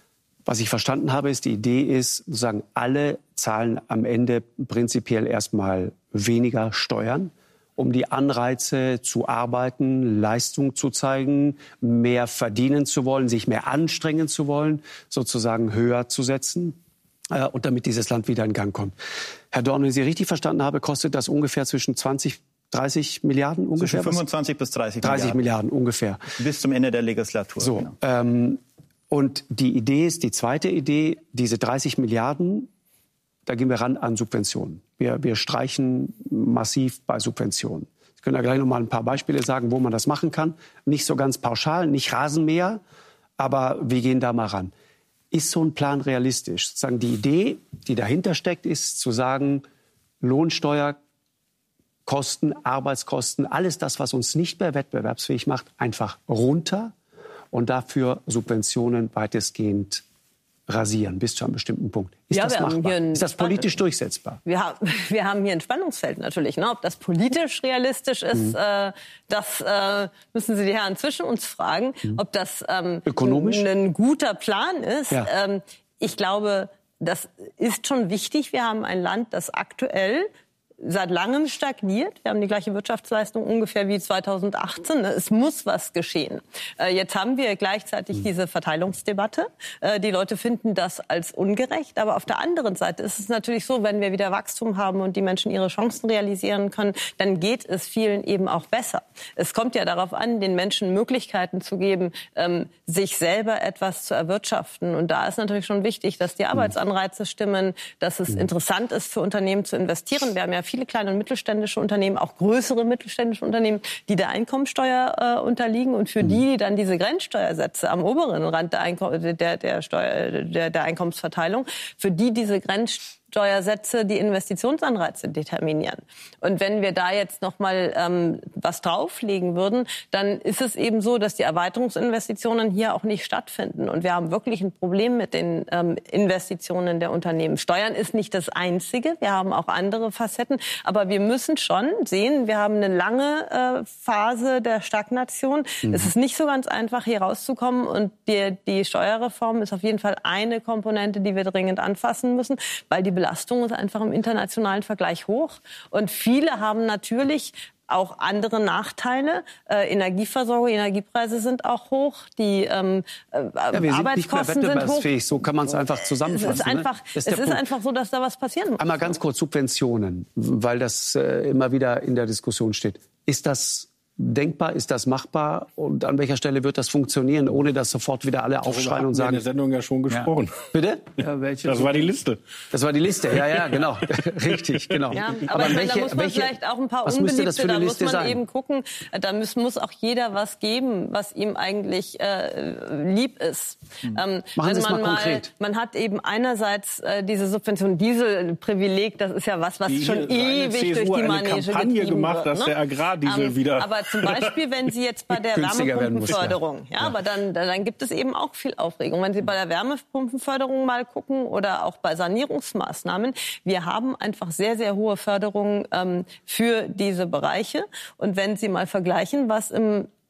Was ich verstanden habe, ist, die Idee ist, sozusagen, alle zahlen am Ende prinzipiell erstmal weniger Steuern, um die Anreize zu arbeiten, Leistung zu zeigen, mehr verdienen zu wollen, sich mehr anstrengen zu wollen, sozusagen höher zu setzen, äh, und damit dieses Land wieder in Gang kommt. Herr Dorn, wenn ich Sie richtig verstanden habe, kostet das ungefähr zwischen zwanzig, dreißig Milliarden ungefähr? Zwischen fünfundzwanzig bis dreißig Milliarden. dreißig Milliarden ungefähr. Bis zum Ende der Legislatur. So, genau. ähm, Und die Idee ist, die zweite Idee, diese dreißig Milliarden, da gehen wir ran an Subventionen. Wir, wir streichen massiv bei Subventionen. Ich kann da gleich noch mal ein paar Beispiele sagen, wo man das machen kann. Nicht so ganz pauschal, nicht Rasenmäher, aber wir gehen da mal ran. Ist so ein Plan realistisch? Sozusagen die Idee, die dahinter steckt, ist zu sagen, Lohnsteuer, Kosten, Arbeitskosten, alles das, was uns nicht mehr wettbewerbsfähig macht, einfach runter. Und dafür Subventionen weitestgehend rasieren, bis zu einem bestimmten Punkt. Ist ja, das machbar? Ist das politisch durchsetzbar? Wir haben, wir haben hier ein Spannungsfeld natürlich. Ne? Ob das politisch realistisch ist, mhm. äh, das äh, müssen Sie die Herren zwischen uns fragen. Mhm. Ob das ähm, ökonomisch ein guter Plan ist. Ja. Ähm, ich glaube, das ist schon wichtig. Wir haben ein Land, das aktuell seit langem stagniert. Wir haben die gleiche Wirtschaftsleistung ungefähr wie zweitausendachtzehn. Es muss was geschehen. Jetzt haben wir gleichzeitig diese Verteilungsdebatte. Die Leute finden das als ungerecht. Aber auf der anderen Seite ist es natürlich so, wenn wir wieder Wachstum haben und die Menschen ihre Chancen realisieren können, dann geht es vielen eben auch besser. Es kommt ja darauf an, den Menschen Möglichkeiten zu geben, sich selber etwas zu erwirtschaften. Und da ist natürlich schon wichtig, dass die Arbeitsanreize stimmen, dass es interessant ist für Unternehmen zu investieren. Wir haben ja viele kleine und mittelständische Unternehmen, auch größere mittelständische Unternehmen, die der Einkommensteuer äh, unterliegen und für die dann diese Grenzsteuersätze am oberen Rand der, Einkom- der, der, Steuer, der, der Einkommensverteilung, für die diese Grenzsteuersätze die Investitionsanreize determinieren. Und wenn wir da jetzt noch mal ähm, was drauflegen würden, dann ist es eben so, dass die Erweiterungsinvestitionen hier auch nicht stattfinden. Und wir haben wirklich ein Problem mit den ähm, Investitionen der Unternehmen. Steuern ist nicht das Einzige. Wir haben auch andere Facetten. Aber wir müssen schon sehen, wir haben eine lange äh, Phase der Stagnation. Mhm. Es ist nicht so ganz einfach, hier rauszukommen. Und die, die Steuerreform ist auf jeden Fall eine Komponente, die wir dringend anfassen müssen, weil die Belastung ist einfach im internationalen Vergleich hoch. Und viele haben natürlich auch andere Nachteile. Äh, Energieversorgung, Energiepreise sind auch hoch. Die ähm, äh, ja, wir Arbeitskosten sind, nicht mehr wettbewerbsfähig. So kann man es einfach zusammenfassen. Es ist einfach, ne? es ist einfach so, dass da was passieren muss. Einmal ganz kurz Subventionen, weil das äh, immer wieder in der Diskussion steht. Ist das denkbar? Ist das machbar? Und an welcher Stelle wird das funktionieren, ohne dass sofort wieder alle aufschreien und sagen... Wir haben in der Sendung ja schon gesprochen. Ja. Bitte? Ja, welche das war die Liste. Das war die Liste, ja, ja, genau. Richtig, genau. Ja, aber aber welche, da muss man welche, vielleicht auch ein paar Unbeliebte, da muss man sein? eben gucken, da muss, muss auch jeder was geben, was ihm eigentlich äh, lieb ist. Hm. Ähm, Machen Sie es mal konkret. Man hat eben einerseits äh, diese Subvention, Dieselprivileg, das ist ja was, was die schon ewig C S U durch die Manege eine Kampagne gemacht, wird, dass ne? der Agrardiesel ähm, wieder... Aber zum Beispiel, wenn Sie jetzt bei der Wärmepumpenförderung, muss, ja. ja, aber dann, dann gibt es eben auch viel Aufregung. Wenn Sie bei der Wärmepumpenförderung mal gucken oder auch bei Sanierungsmaßnahmen, wir haben einfach sehr, sehr hohe Förderungen ähm, für diese Bereiche. Und wenn Sie mal vergleichen, was im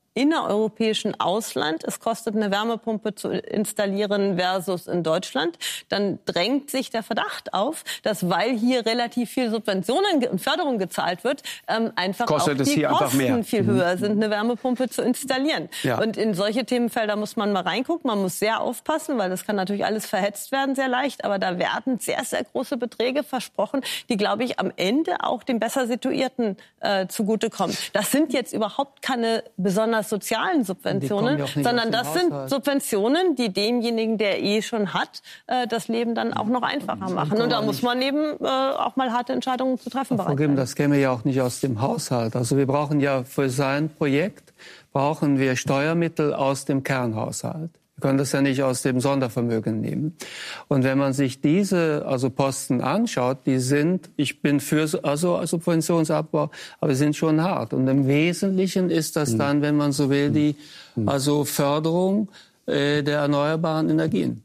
innereuropäischen Ausland es kostet, eine Wärmepumpe zu installieren versus in Deutschland, dann drängt sich der Verdacht auf, dass, weil hier relativ viel Subventionen und Förderung gezahlt wird, ähm, einfach kostet auch die Kosten einfach mehr. viel höher sind, eine Wärmepumpe zu installieren. Ja. Und in solche Themenfelder muss man mal reingucken. Man muss sehr aufpassen, weil das kann natürlich alles verhetzt werden, sehr leicht. Aber da werden sehr, sehr große Beträge versprochen, die, glaube ich, am Ende auch den besser Situierten äh, zugutekommen. Das sind jetzt überhaupt keine besonders sozialen Subventionen, ja sondern das sind Haushalt. Subventionen, die demjenigen, der eh schon hat, äh, das Leben dann auch noch einfacher machen. Und da muss man eben äh, auch mal harte Entscheidungen zu treffen. Geben, das käme ja auch nicht aus dem Haushalt. Also wir brauchen ja für sein Projekt brauchen wir Steuermittel aus dem Kernhaushalt. Wir können das ja nicht aus dem Sondervermögen nehmen. Und wenn man sich diese also Posten anschaut, die sind, ich bin für also Subventionsabbau, aber sind schon hart. Und im Wesentlichen ist das dann, wenn man so will, die also Förderung äh, der erneuerbaren Energien.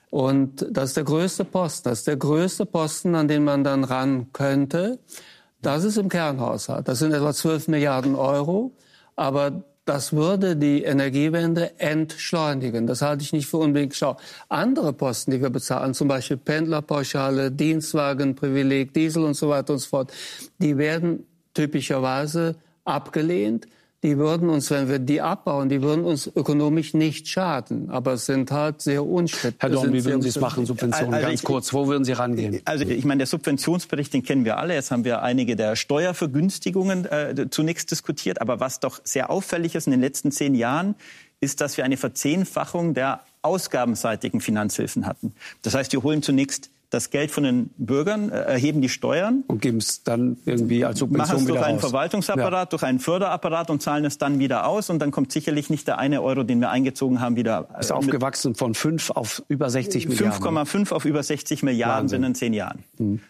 Und das ist der größte Posten. Das ist der größte Posten, an den man dann ran könnte. Das ist im Kernhaushalt. Das sind etwa zwölf Milliarden Euro. Aber das würde die Energiewende entschleunigen. Das halte ich nicht für unbedingt schlau. Andere Posten, die wir bezahlen, zum Beispiel Pendlerpauschale, Dienstwagenprivileg, Diesel und so weiter und so fort, die werden typischerweise abgelehnt. Die würden uns, wenn wir die abbauen, die würden uns ökonomisch nicht schaden. Aber es sind halt sehr unstrittig. Herr Dorn, wie würden Sie es machen, Subventionen? Also Ganz ich, kurz, wo würden Sie rangehen? Also ich meine, der Subventionsbericht, den kennen wir alle. Jetzt haben wir einige der Steuervergünstigungen äh, zunächst diskutiert. Aber was doch sehr auffällig ist in den letzten zehn Jahren, ist, dass wir eine Verzehnfachung der ausgabenseitigen Finanzhilfen hatten. Das heißt, wir holen zunächst das Geld von den Bürgern, erheben die Steuern. Und geben es dann irgendwie als Subvention machen es wieder durch einen raus. Verwaltungsapparat, ja. durch einen Förderapparat und zahlen es dann wieder aus. Und dann kommt sicherlich nicht der eine Euro, den wir eingezogen haben, wieder. Ist aufgewachsen von fünf auf über sechzig Milliarden. fünf Komma fünf auf über sechzig Milliarden Wahnsinn. sind in zehn Jahren. Mhm.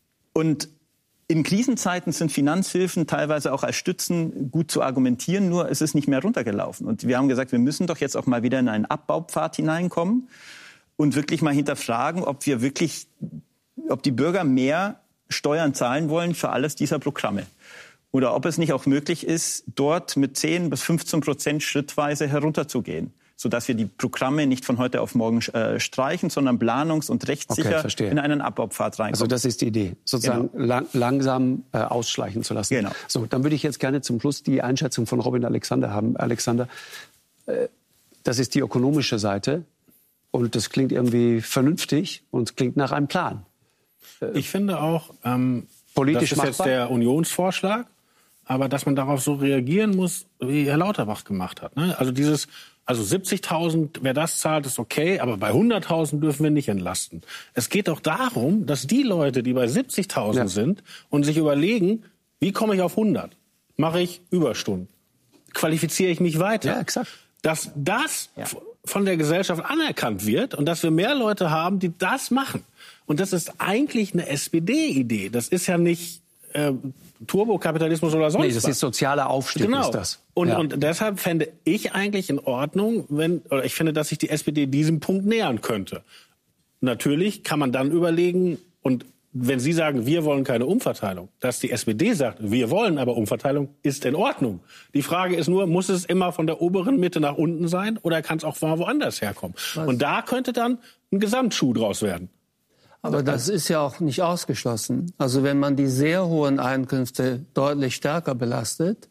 Und in Krisenzeiten sind Finanzhilfen teilweise auch als Stützen gut zu argumentieren, nur es ist nicht mehr runtergelaufen. Und wir haben gesagt, wir müssen doch jetzt auch mal wieder in einen Abbaupfad hineinkommen und wirklich mal hinterfragen, ob wir wirklich, ob die Bürger mehr Steuern zahlen wollen für alles dieser Programme. Oder ob es nicht auch möglich ist, dort mit zehn bis fünfzehn Prozent schrittweise herunterzugehen, sodass wir die Programme nicht von heute auf morgen äh, streichen, sondern planungs- und rechtssicher okay, in einen Abbaupfad reinkommen. Also das ist die Idee, sozusagen genau. lang, langsam äh, ausschleichen zu lassen. Genau. So, dann würde ich jetzt gerne zum Schluss die Einschätzung von Robin Alexander haben. Alexander, äh, das ist die ökonomische Seite. Und das klingt irgendwie vernünftig und klingt nach einem Plan. Ich finde auch, ähm, Politisch das ist machbar? jetzt der Unionsvorschlag, aber dass man darauf so reagieren muss, wie Herr Lauterbach gemacht hat. Ne? Also dieses, also siebzigtausend, wer das zahlt, ist okay, aber bei hunderttausend dürfen wir nicht entlasten. Es geht doch darum, dass die Leute, die bei siebzigtausend ja. sind und sich überlegen, wie komme ich auf hundert? Mache ich Überstunden? Qualifiziere ich mich weiter? Ja, exakt. Dass das ja. von der Gesellschaft anerkannt wird und dass wir mehr Leute haben, die das machen. Und das ist eigentlich eine S P D-Idee. Das ist ja nicht äh, Turbokapitalismus oder sonst was. Nee, das ist sozialer Aufstieg, genau. ist das. Und, ja. und deshalb fände ich eigentlich in Ordnung, wenn, oder ich finde, dass sich die S P D diesem Punkt nähern könnte. Natürlich kann man dann überlegen, und wenn Sie sagen, wir wollen keine Umverteilung, dass die S P D sagt, wir wollen aber Umverteilung, ist in Ordnung. Die Frage ist nur, muss es immer von der oberen Mitte nach unten sein oder kann es auch mal woanders herkommen? Was? Und da könnte dann ein Gesamtschuh draus werden. Aber das ist ja auch nicht ausgeschlossen. Also wenn man die sehr hohen Einkünfte deutlich stärker belastet,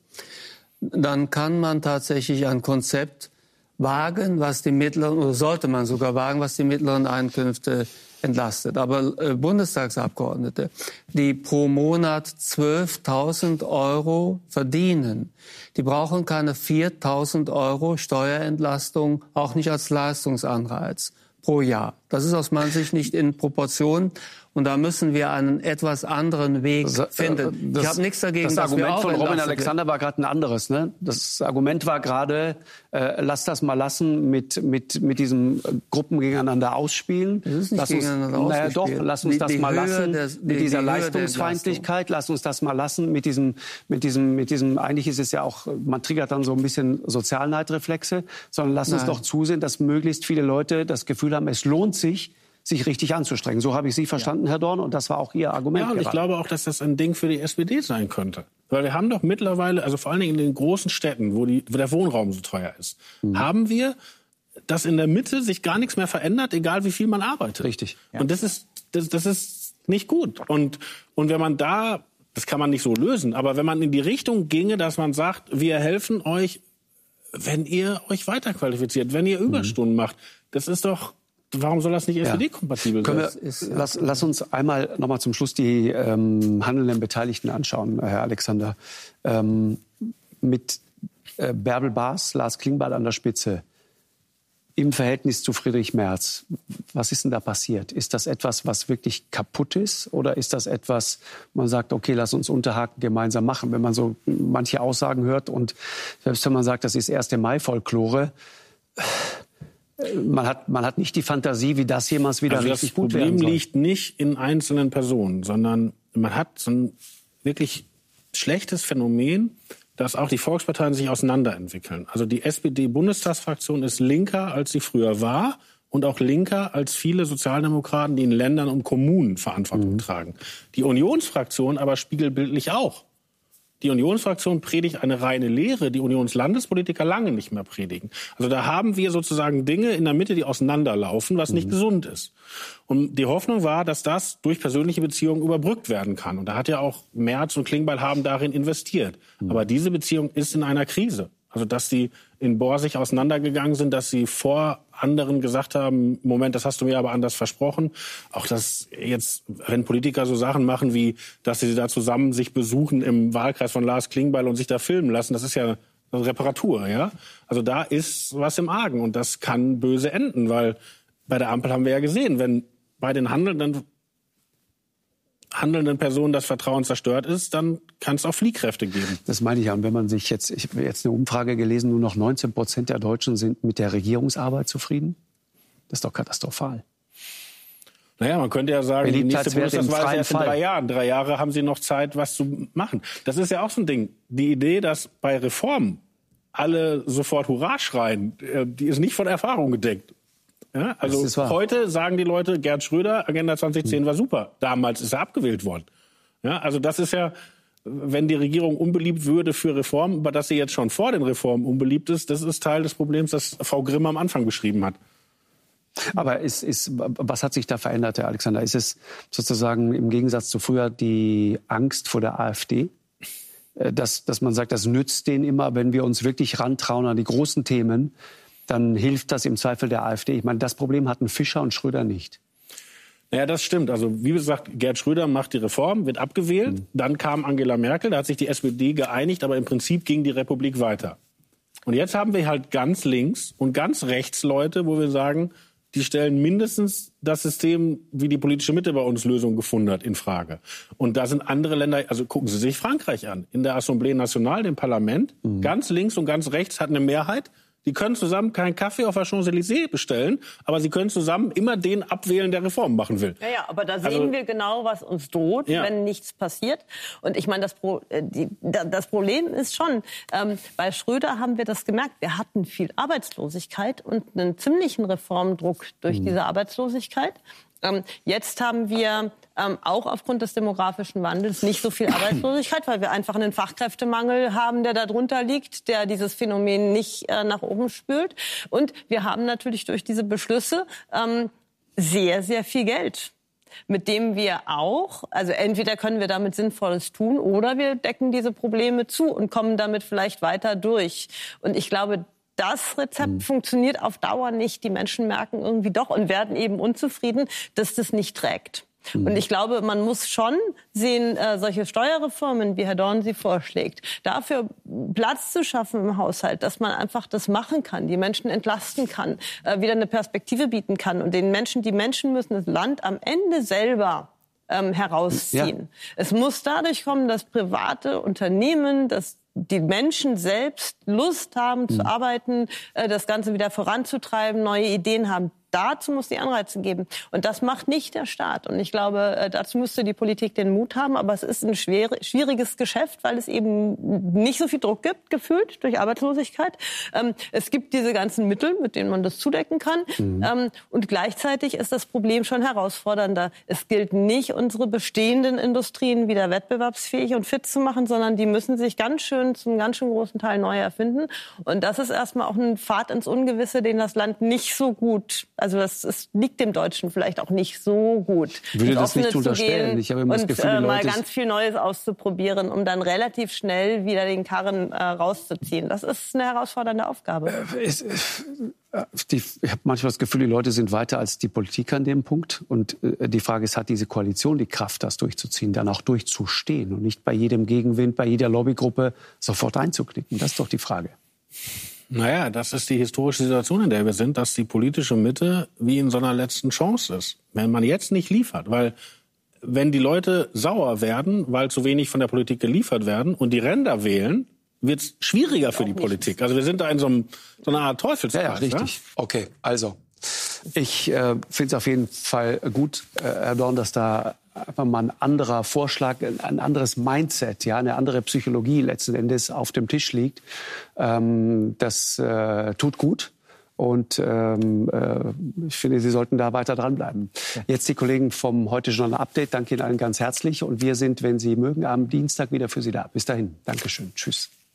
dann kann man tatsächlich ein Konzept wagen, was die mittleren, oder sollte man sogar wagen, was die mittleren Einkünfte entlastet. Aber äh, Bundestagsabgeordnete, die pro Monat zwölftausend Euro verdienen, die brauchen keine viertausend Euro Steuerentlastung, auch nicht als Leistungsanreiz pro Jahr. Das ist aus meiner Sicht nicht in Proportion. Und da müssen wir einen etwas anderen Weg das, finden. Das, ich habe nichts dagegen, das dass Argument wir auch von Robin entlastet Alexander war gerade ein anderes. Ne? Das Argument war gerade, äh, lass das mal lassen mit mit mit diesem Gruppen gegeneinander ausspielen. Das ist nicht lass uns, gegeneinander naja, doch, lass uns die, das die mal Höhe lassen des, die, mit dieser die Leistungsfeindlichkeit. Lass uns das mal lassen mit diesem mit diesem mit diesem. Eigentlich ist es ja auch, man triggert dann so ein bisschen Sozialneidreflexe, sondern lass uns Nein. doch zusehen, dass möglichst viele Leute das Gefühl haben, es lohnt sich, sich richtig anzustrengen. So habe ich Sie verstanden, ja. Herr Dorn, und das war auch Ihr Argument. Ja, und ich glaube auch, dass das ein Ding für die S P D sein könnte. Weil wir haben doch mittlerweile, also vor allen Dingen in den großen Städten, wo, die, wo der Wohnraum so teuer ist, mhm. haben wir, dass in der Mitte sich gar nichts mehr verändert, egal wie viel man arbeitet. Richtig. Ja. Und das ist, das, das ist nicht gut. Und, und wenn man da, das kann man nicht so lösen, aber wenn man in die Richtung ginge, dass man sagt, wir helfen euch, wenn ihr euch weiterqualifiziert, wenn ihr Überstunden mhm. macht, das ist doch, warum soll das nicht S P D-kompatibel sein? Wir, ist, lass, lass uns einmal noch mal zum Schluss die ähm, handelnden Beteiligten anschauen, Herr Alexander. Ähm, mit äh, Bärbel Baas, Lars Klingbeil an der Spitze, im Verhältnis zu Friedrich Merz, was ist denn da passiert? Ist das etwas, was wirklich kaputt ist? Oder ist das etwas, man sagt, okay, lass uns Unterhaken gemeinsam machen? Wenn man so manche Aussagen hört und selbst wenn man sagt, das ist erste Mai-Folklore, man hat, man hat nicht die Fantasie, wie das jemals wieder also richtig gut werden soll. Das Problem liegt nicht in einzelnen Personen, sondern man hat so ein wirklich schlechtes Phänomen, dass auch die Volksparteien sich auseinanderentwickeln. Also die S P D-Bundestagsfraktion ist linker, als sie früher war, und auch linker als viele Sozialdemokraten, die in Ländern und Kommunen Verantwortung mhm. tragen. Die Unionsfraktion aber spiegelbildlich auch. Die Unionsfraktion predigt eine reine Lehre, die Unionslandespolitiker lange nicht mehr predigen. Also da haben wir sozusagen Dinge in der Mitte, die auseinanderlaufen, was nicht mhm. gesund ist. Und die Hoffnung war, dass das durch persönliche Beziehungen überbrückt werden kann. Und da hat ja auch Merz und Klingbeil haben darin investiert. Mhm. Aber diese Beziehung ist in einer Krise. Also dass sie in Borsig auseinandergegangen sind, dass sie vor anderen gesagt haben, Moment, das hast du mir aber anders versprochen. Auch dass jetzt, wenn Politiker so Sachen machen wie, dass sie da zusammen sich besuchen im Wahlkreis von Lars Klingbeil und sich da filmen lassen, das ist ja eine Reparatur, ja. Also da ist was im Argen und das kann böse enden, weil bei der Ampel haben wir ja gesehen, wenn bei den handelnden handelnden Personen das Vertrauen zerstört ist, dann kann es auch Fliehkräfte geben. Das meine ich ja. Und wenn man sich jetzt, ich habe jetzt eine Umfrage gelesen, nur noch neunzehn Prozent der Deutschen sind mit der Regierungsarbeit zufrieden. Das ist doch katastrophal. Naja, man könnte ja sagen, die nächste Bundestagswahl ist erst in drei Jahren. Drei Jahre haben sie noch Zeit, was zu machen. Das ist ja auch so ein Ding. Die Idee, dass bei Reformen alle sofort Hurra schreien, die ist nicht von Erfahrung gedeckt. Ja, also heute sagen die Leute, Gerd Schröder, Agenda zwanzig zehn war super. Damals ist er abgewählt worden. Ja, also das ist ja, wenn die Regierung unbeliebt würde für Reformen, aber dass sie jetzt schon vor den Reformen unbeliebt ist, das ist Teil des Problems, das Frau Grimm am Anfang beschrieben hat. Aber ist, ist, was hat sich da verändert, Herr Alexander? Ist es sozusagen im Gegensatz zu früher die Angst vor der AfD? Dass, dass man sagt, das nützt denen immer, wenn wir uns wirklich rantrauen an die großen Themen, dann hilft das im Zweifel der AfD. Ich meine, das Problem hatten Fischer und Schröder nicht. Naja, das stimmt. Also wie gesagt, Gerd Schröder macht die Reform, wird abgewählt. Mhm. Dann kam Angela Merkel, da hat sich die S P D geeinigt, aber im Prinzip ging die Republik weiter. Und jetzt haben wir halt ganz links und ganz rechts Leute, wo wir sagen, die stellen mindestens das System, wie die politische Mitte bei uns Lösungen gefunden hat, in Frage. Und da sind andere Länder, also gucken Sie sich Frankreich an. In der Assemblée Nationale, dem Parlament, mhm. ganz links und ganz rechts hat eine Mehrheit. Die können zusammen keinen Kaffee auf der Champs-Élysées bestellen, aber sie können zusammen immer den abwählen, der Reformen machen will. Ja, ja, aber da sehen also, wir genau, was uns droht, ja. wenn nichts passiert. Und ich meine, das, Pro, die, das Problem ist schon, ähm, bei Schröder haben wir das gemerkt, wir hatten viel Arbeitslosigkeit und einen ziemlichen Reformdruck durch mhm. diese Arbeitslosigkeit. Ähm, jetzt haben wir ähm, auch aufgrund des demografischen Wandels nicht so viel Arbeitslosigkeit, weil wir einfach einen Fachkräftemangel haben, der da drunter liegt, der dieses Phänomen nicht äh, nach oben spült. Und wir haben natürlich durch diese Beschlüsse ähm, sehr, sehr viel Geld, mit dem wir auch, also entweder können wir damit Sinnvolles tun oder wir decken diese Probleme zu und kommen damit vielleicht weiter durch. Und ich glaube, das Rezept mhm. funktioniert auf Dauer nicht. Die Menschen merken irgendwie doch und werden eben unzufrieden, dass das nicht trägt. Mhm. Und ich glaube, man muss schon sehen, äh, solche Steuerreformen, wie Herr Dorn sie vorschlägt, dafür Platz zu schaffen im Haushalt, dass man einfach das machen kann, die Menschen entlasten kann, äh, wieder eine Perspektive bieten kann. Und den Menschen, die Menschen müssen das Land am Ende selber ähm, herausziehen. Ja. Es muss dadurch kommen, dass private Unternehmen, dass die Menschen selbst Lust haben zu mhm. arbeiten, das Ganze wieder voranzutreiben, neue Ideen haben. dazu muss die Anreize geben. Und das macht nicht der Staat. Und ich glaube, dazu müsste die Politik den Mut haben. Aber es ist ein schwer, schwieriges Geschäft, weil es eben nicht so viel Druck gibt, gefühlt, durch Arbeitslosigkeit. Ähm, es gibt diese ganzen Mittel, mit denen man das zudecken kann. Mhm. Ähm, und gleichzeitig ist das Problem schon herausfordernder. Es gilt nicht, unsere bestehenden Industrien wieder wettbewerbsfähig und fit zu machen, sondern die müssen sich ganz schön, zum ganz schön großen Teil neu erfinden. Und das ist erstmal auch ein Pfad ins Ungewisse, den das Land nicht so gut, also das, das liegt dem Deutschen vielleicht auch nicht so gut. Ich würde das nicht unterstellen. Ich habe immer das Gefühl, die und äh, mal Leute ganz viel Neues auszuprobieren, um dann relativ schnell wieder den Karren äh, rauszuziehen. Das ist eine herausfordernde Aufgabe. Äh, es, die, ich habe manchmal das Gefühl, die Leute sind weiter als die Politiker an dem Punkt. Und äh, die Frage ist, hat diese Koalition die Kraft, das durchzuziehen, dann auch durchzustehen und nicht bei jedem Gegenwind, bei jeder Lobbygruppe sofort einzuknicken? Das ist doch die Frage. Naja, das ist die historische Situation, in der wir sind, dass die politische Mitte wie in so einer letzten Chance ist. Wenn man jetzt nicht liefert, weil wenn die Leute sauer werden, weil zu wenig von der Politik geliefert werden und die Ränder wählen, wird es schwieriger für die Politik. Also wir sind da in so, einem, so einer Art Teufelskreis. Ja, ja, richtig. Ja? Okay, also ich äh, finde es auf jeden Fall gut, äh, Herr Dorn, dass da einfach mal ein anderer Vorschlag, ein anderes Mindset, ja, eine andere Psychologie letzten Endes auf dem Tisch liegt. Ähm, das äh, tut gut. Und ähm, äh, ich finde, Sie sollten da weiter dranbleiben. Ja. Jetzt die Kollegen vom Heute Journal Update. Danke Ihnen allen ganz herzlich. Und wir sind, wenn Sie mögen, am Dienstag wieder für Sie da. Bis dahin. Dankeschön. Tschüss.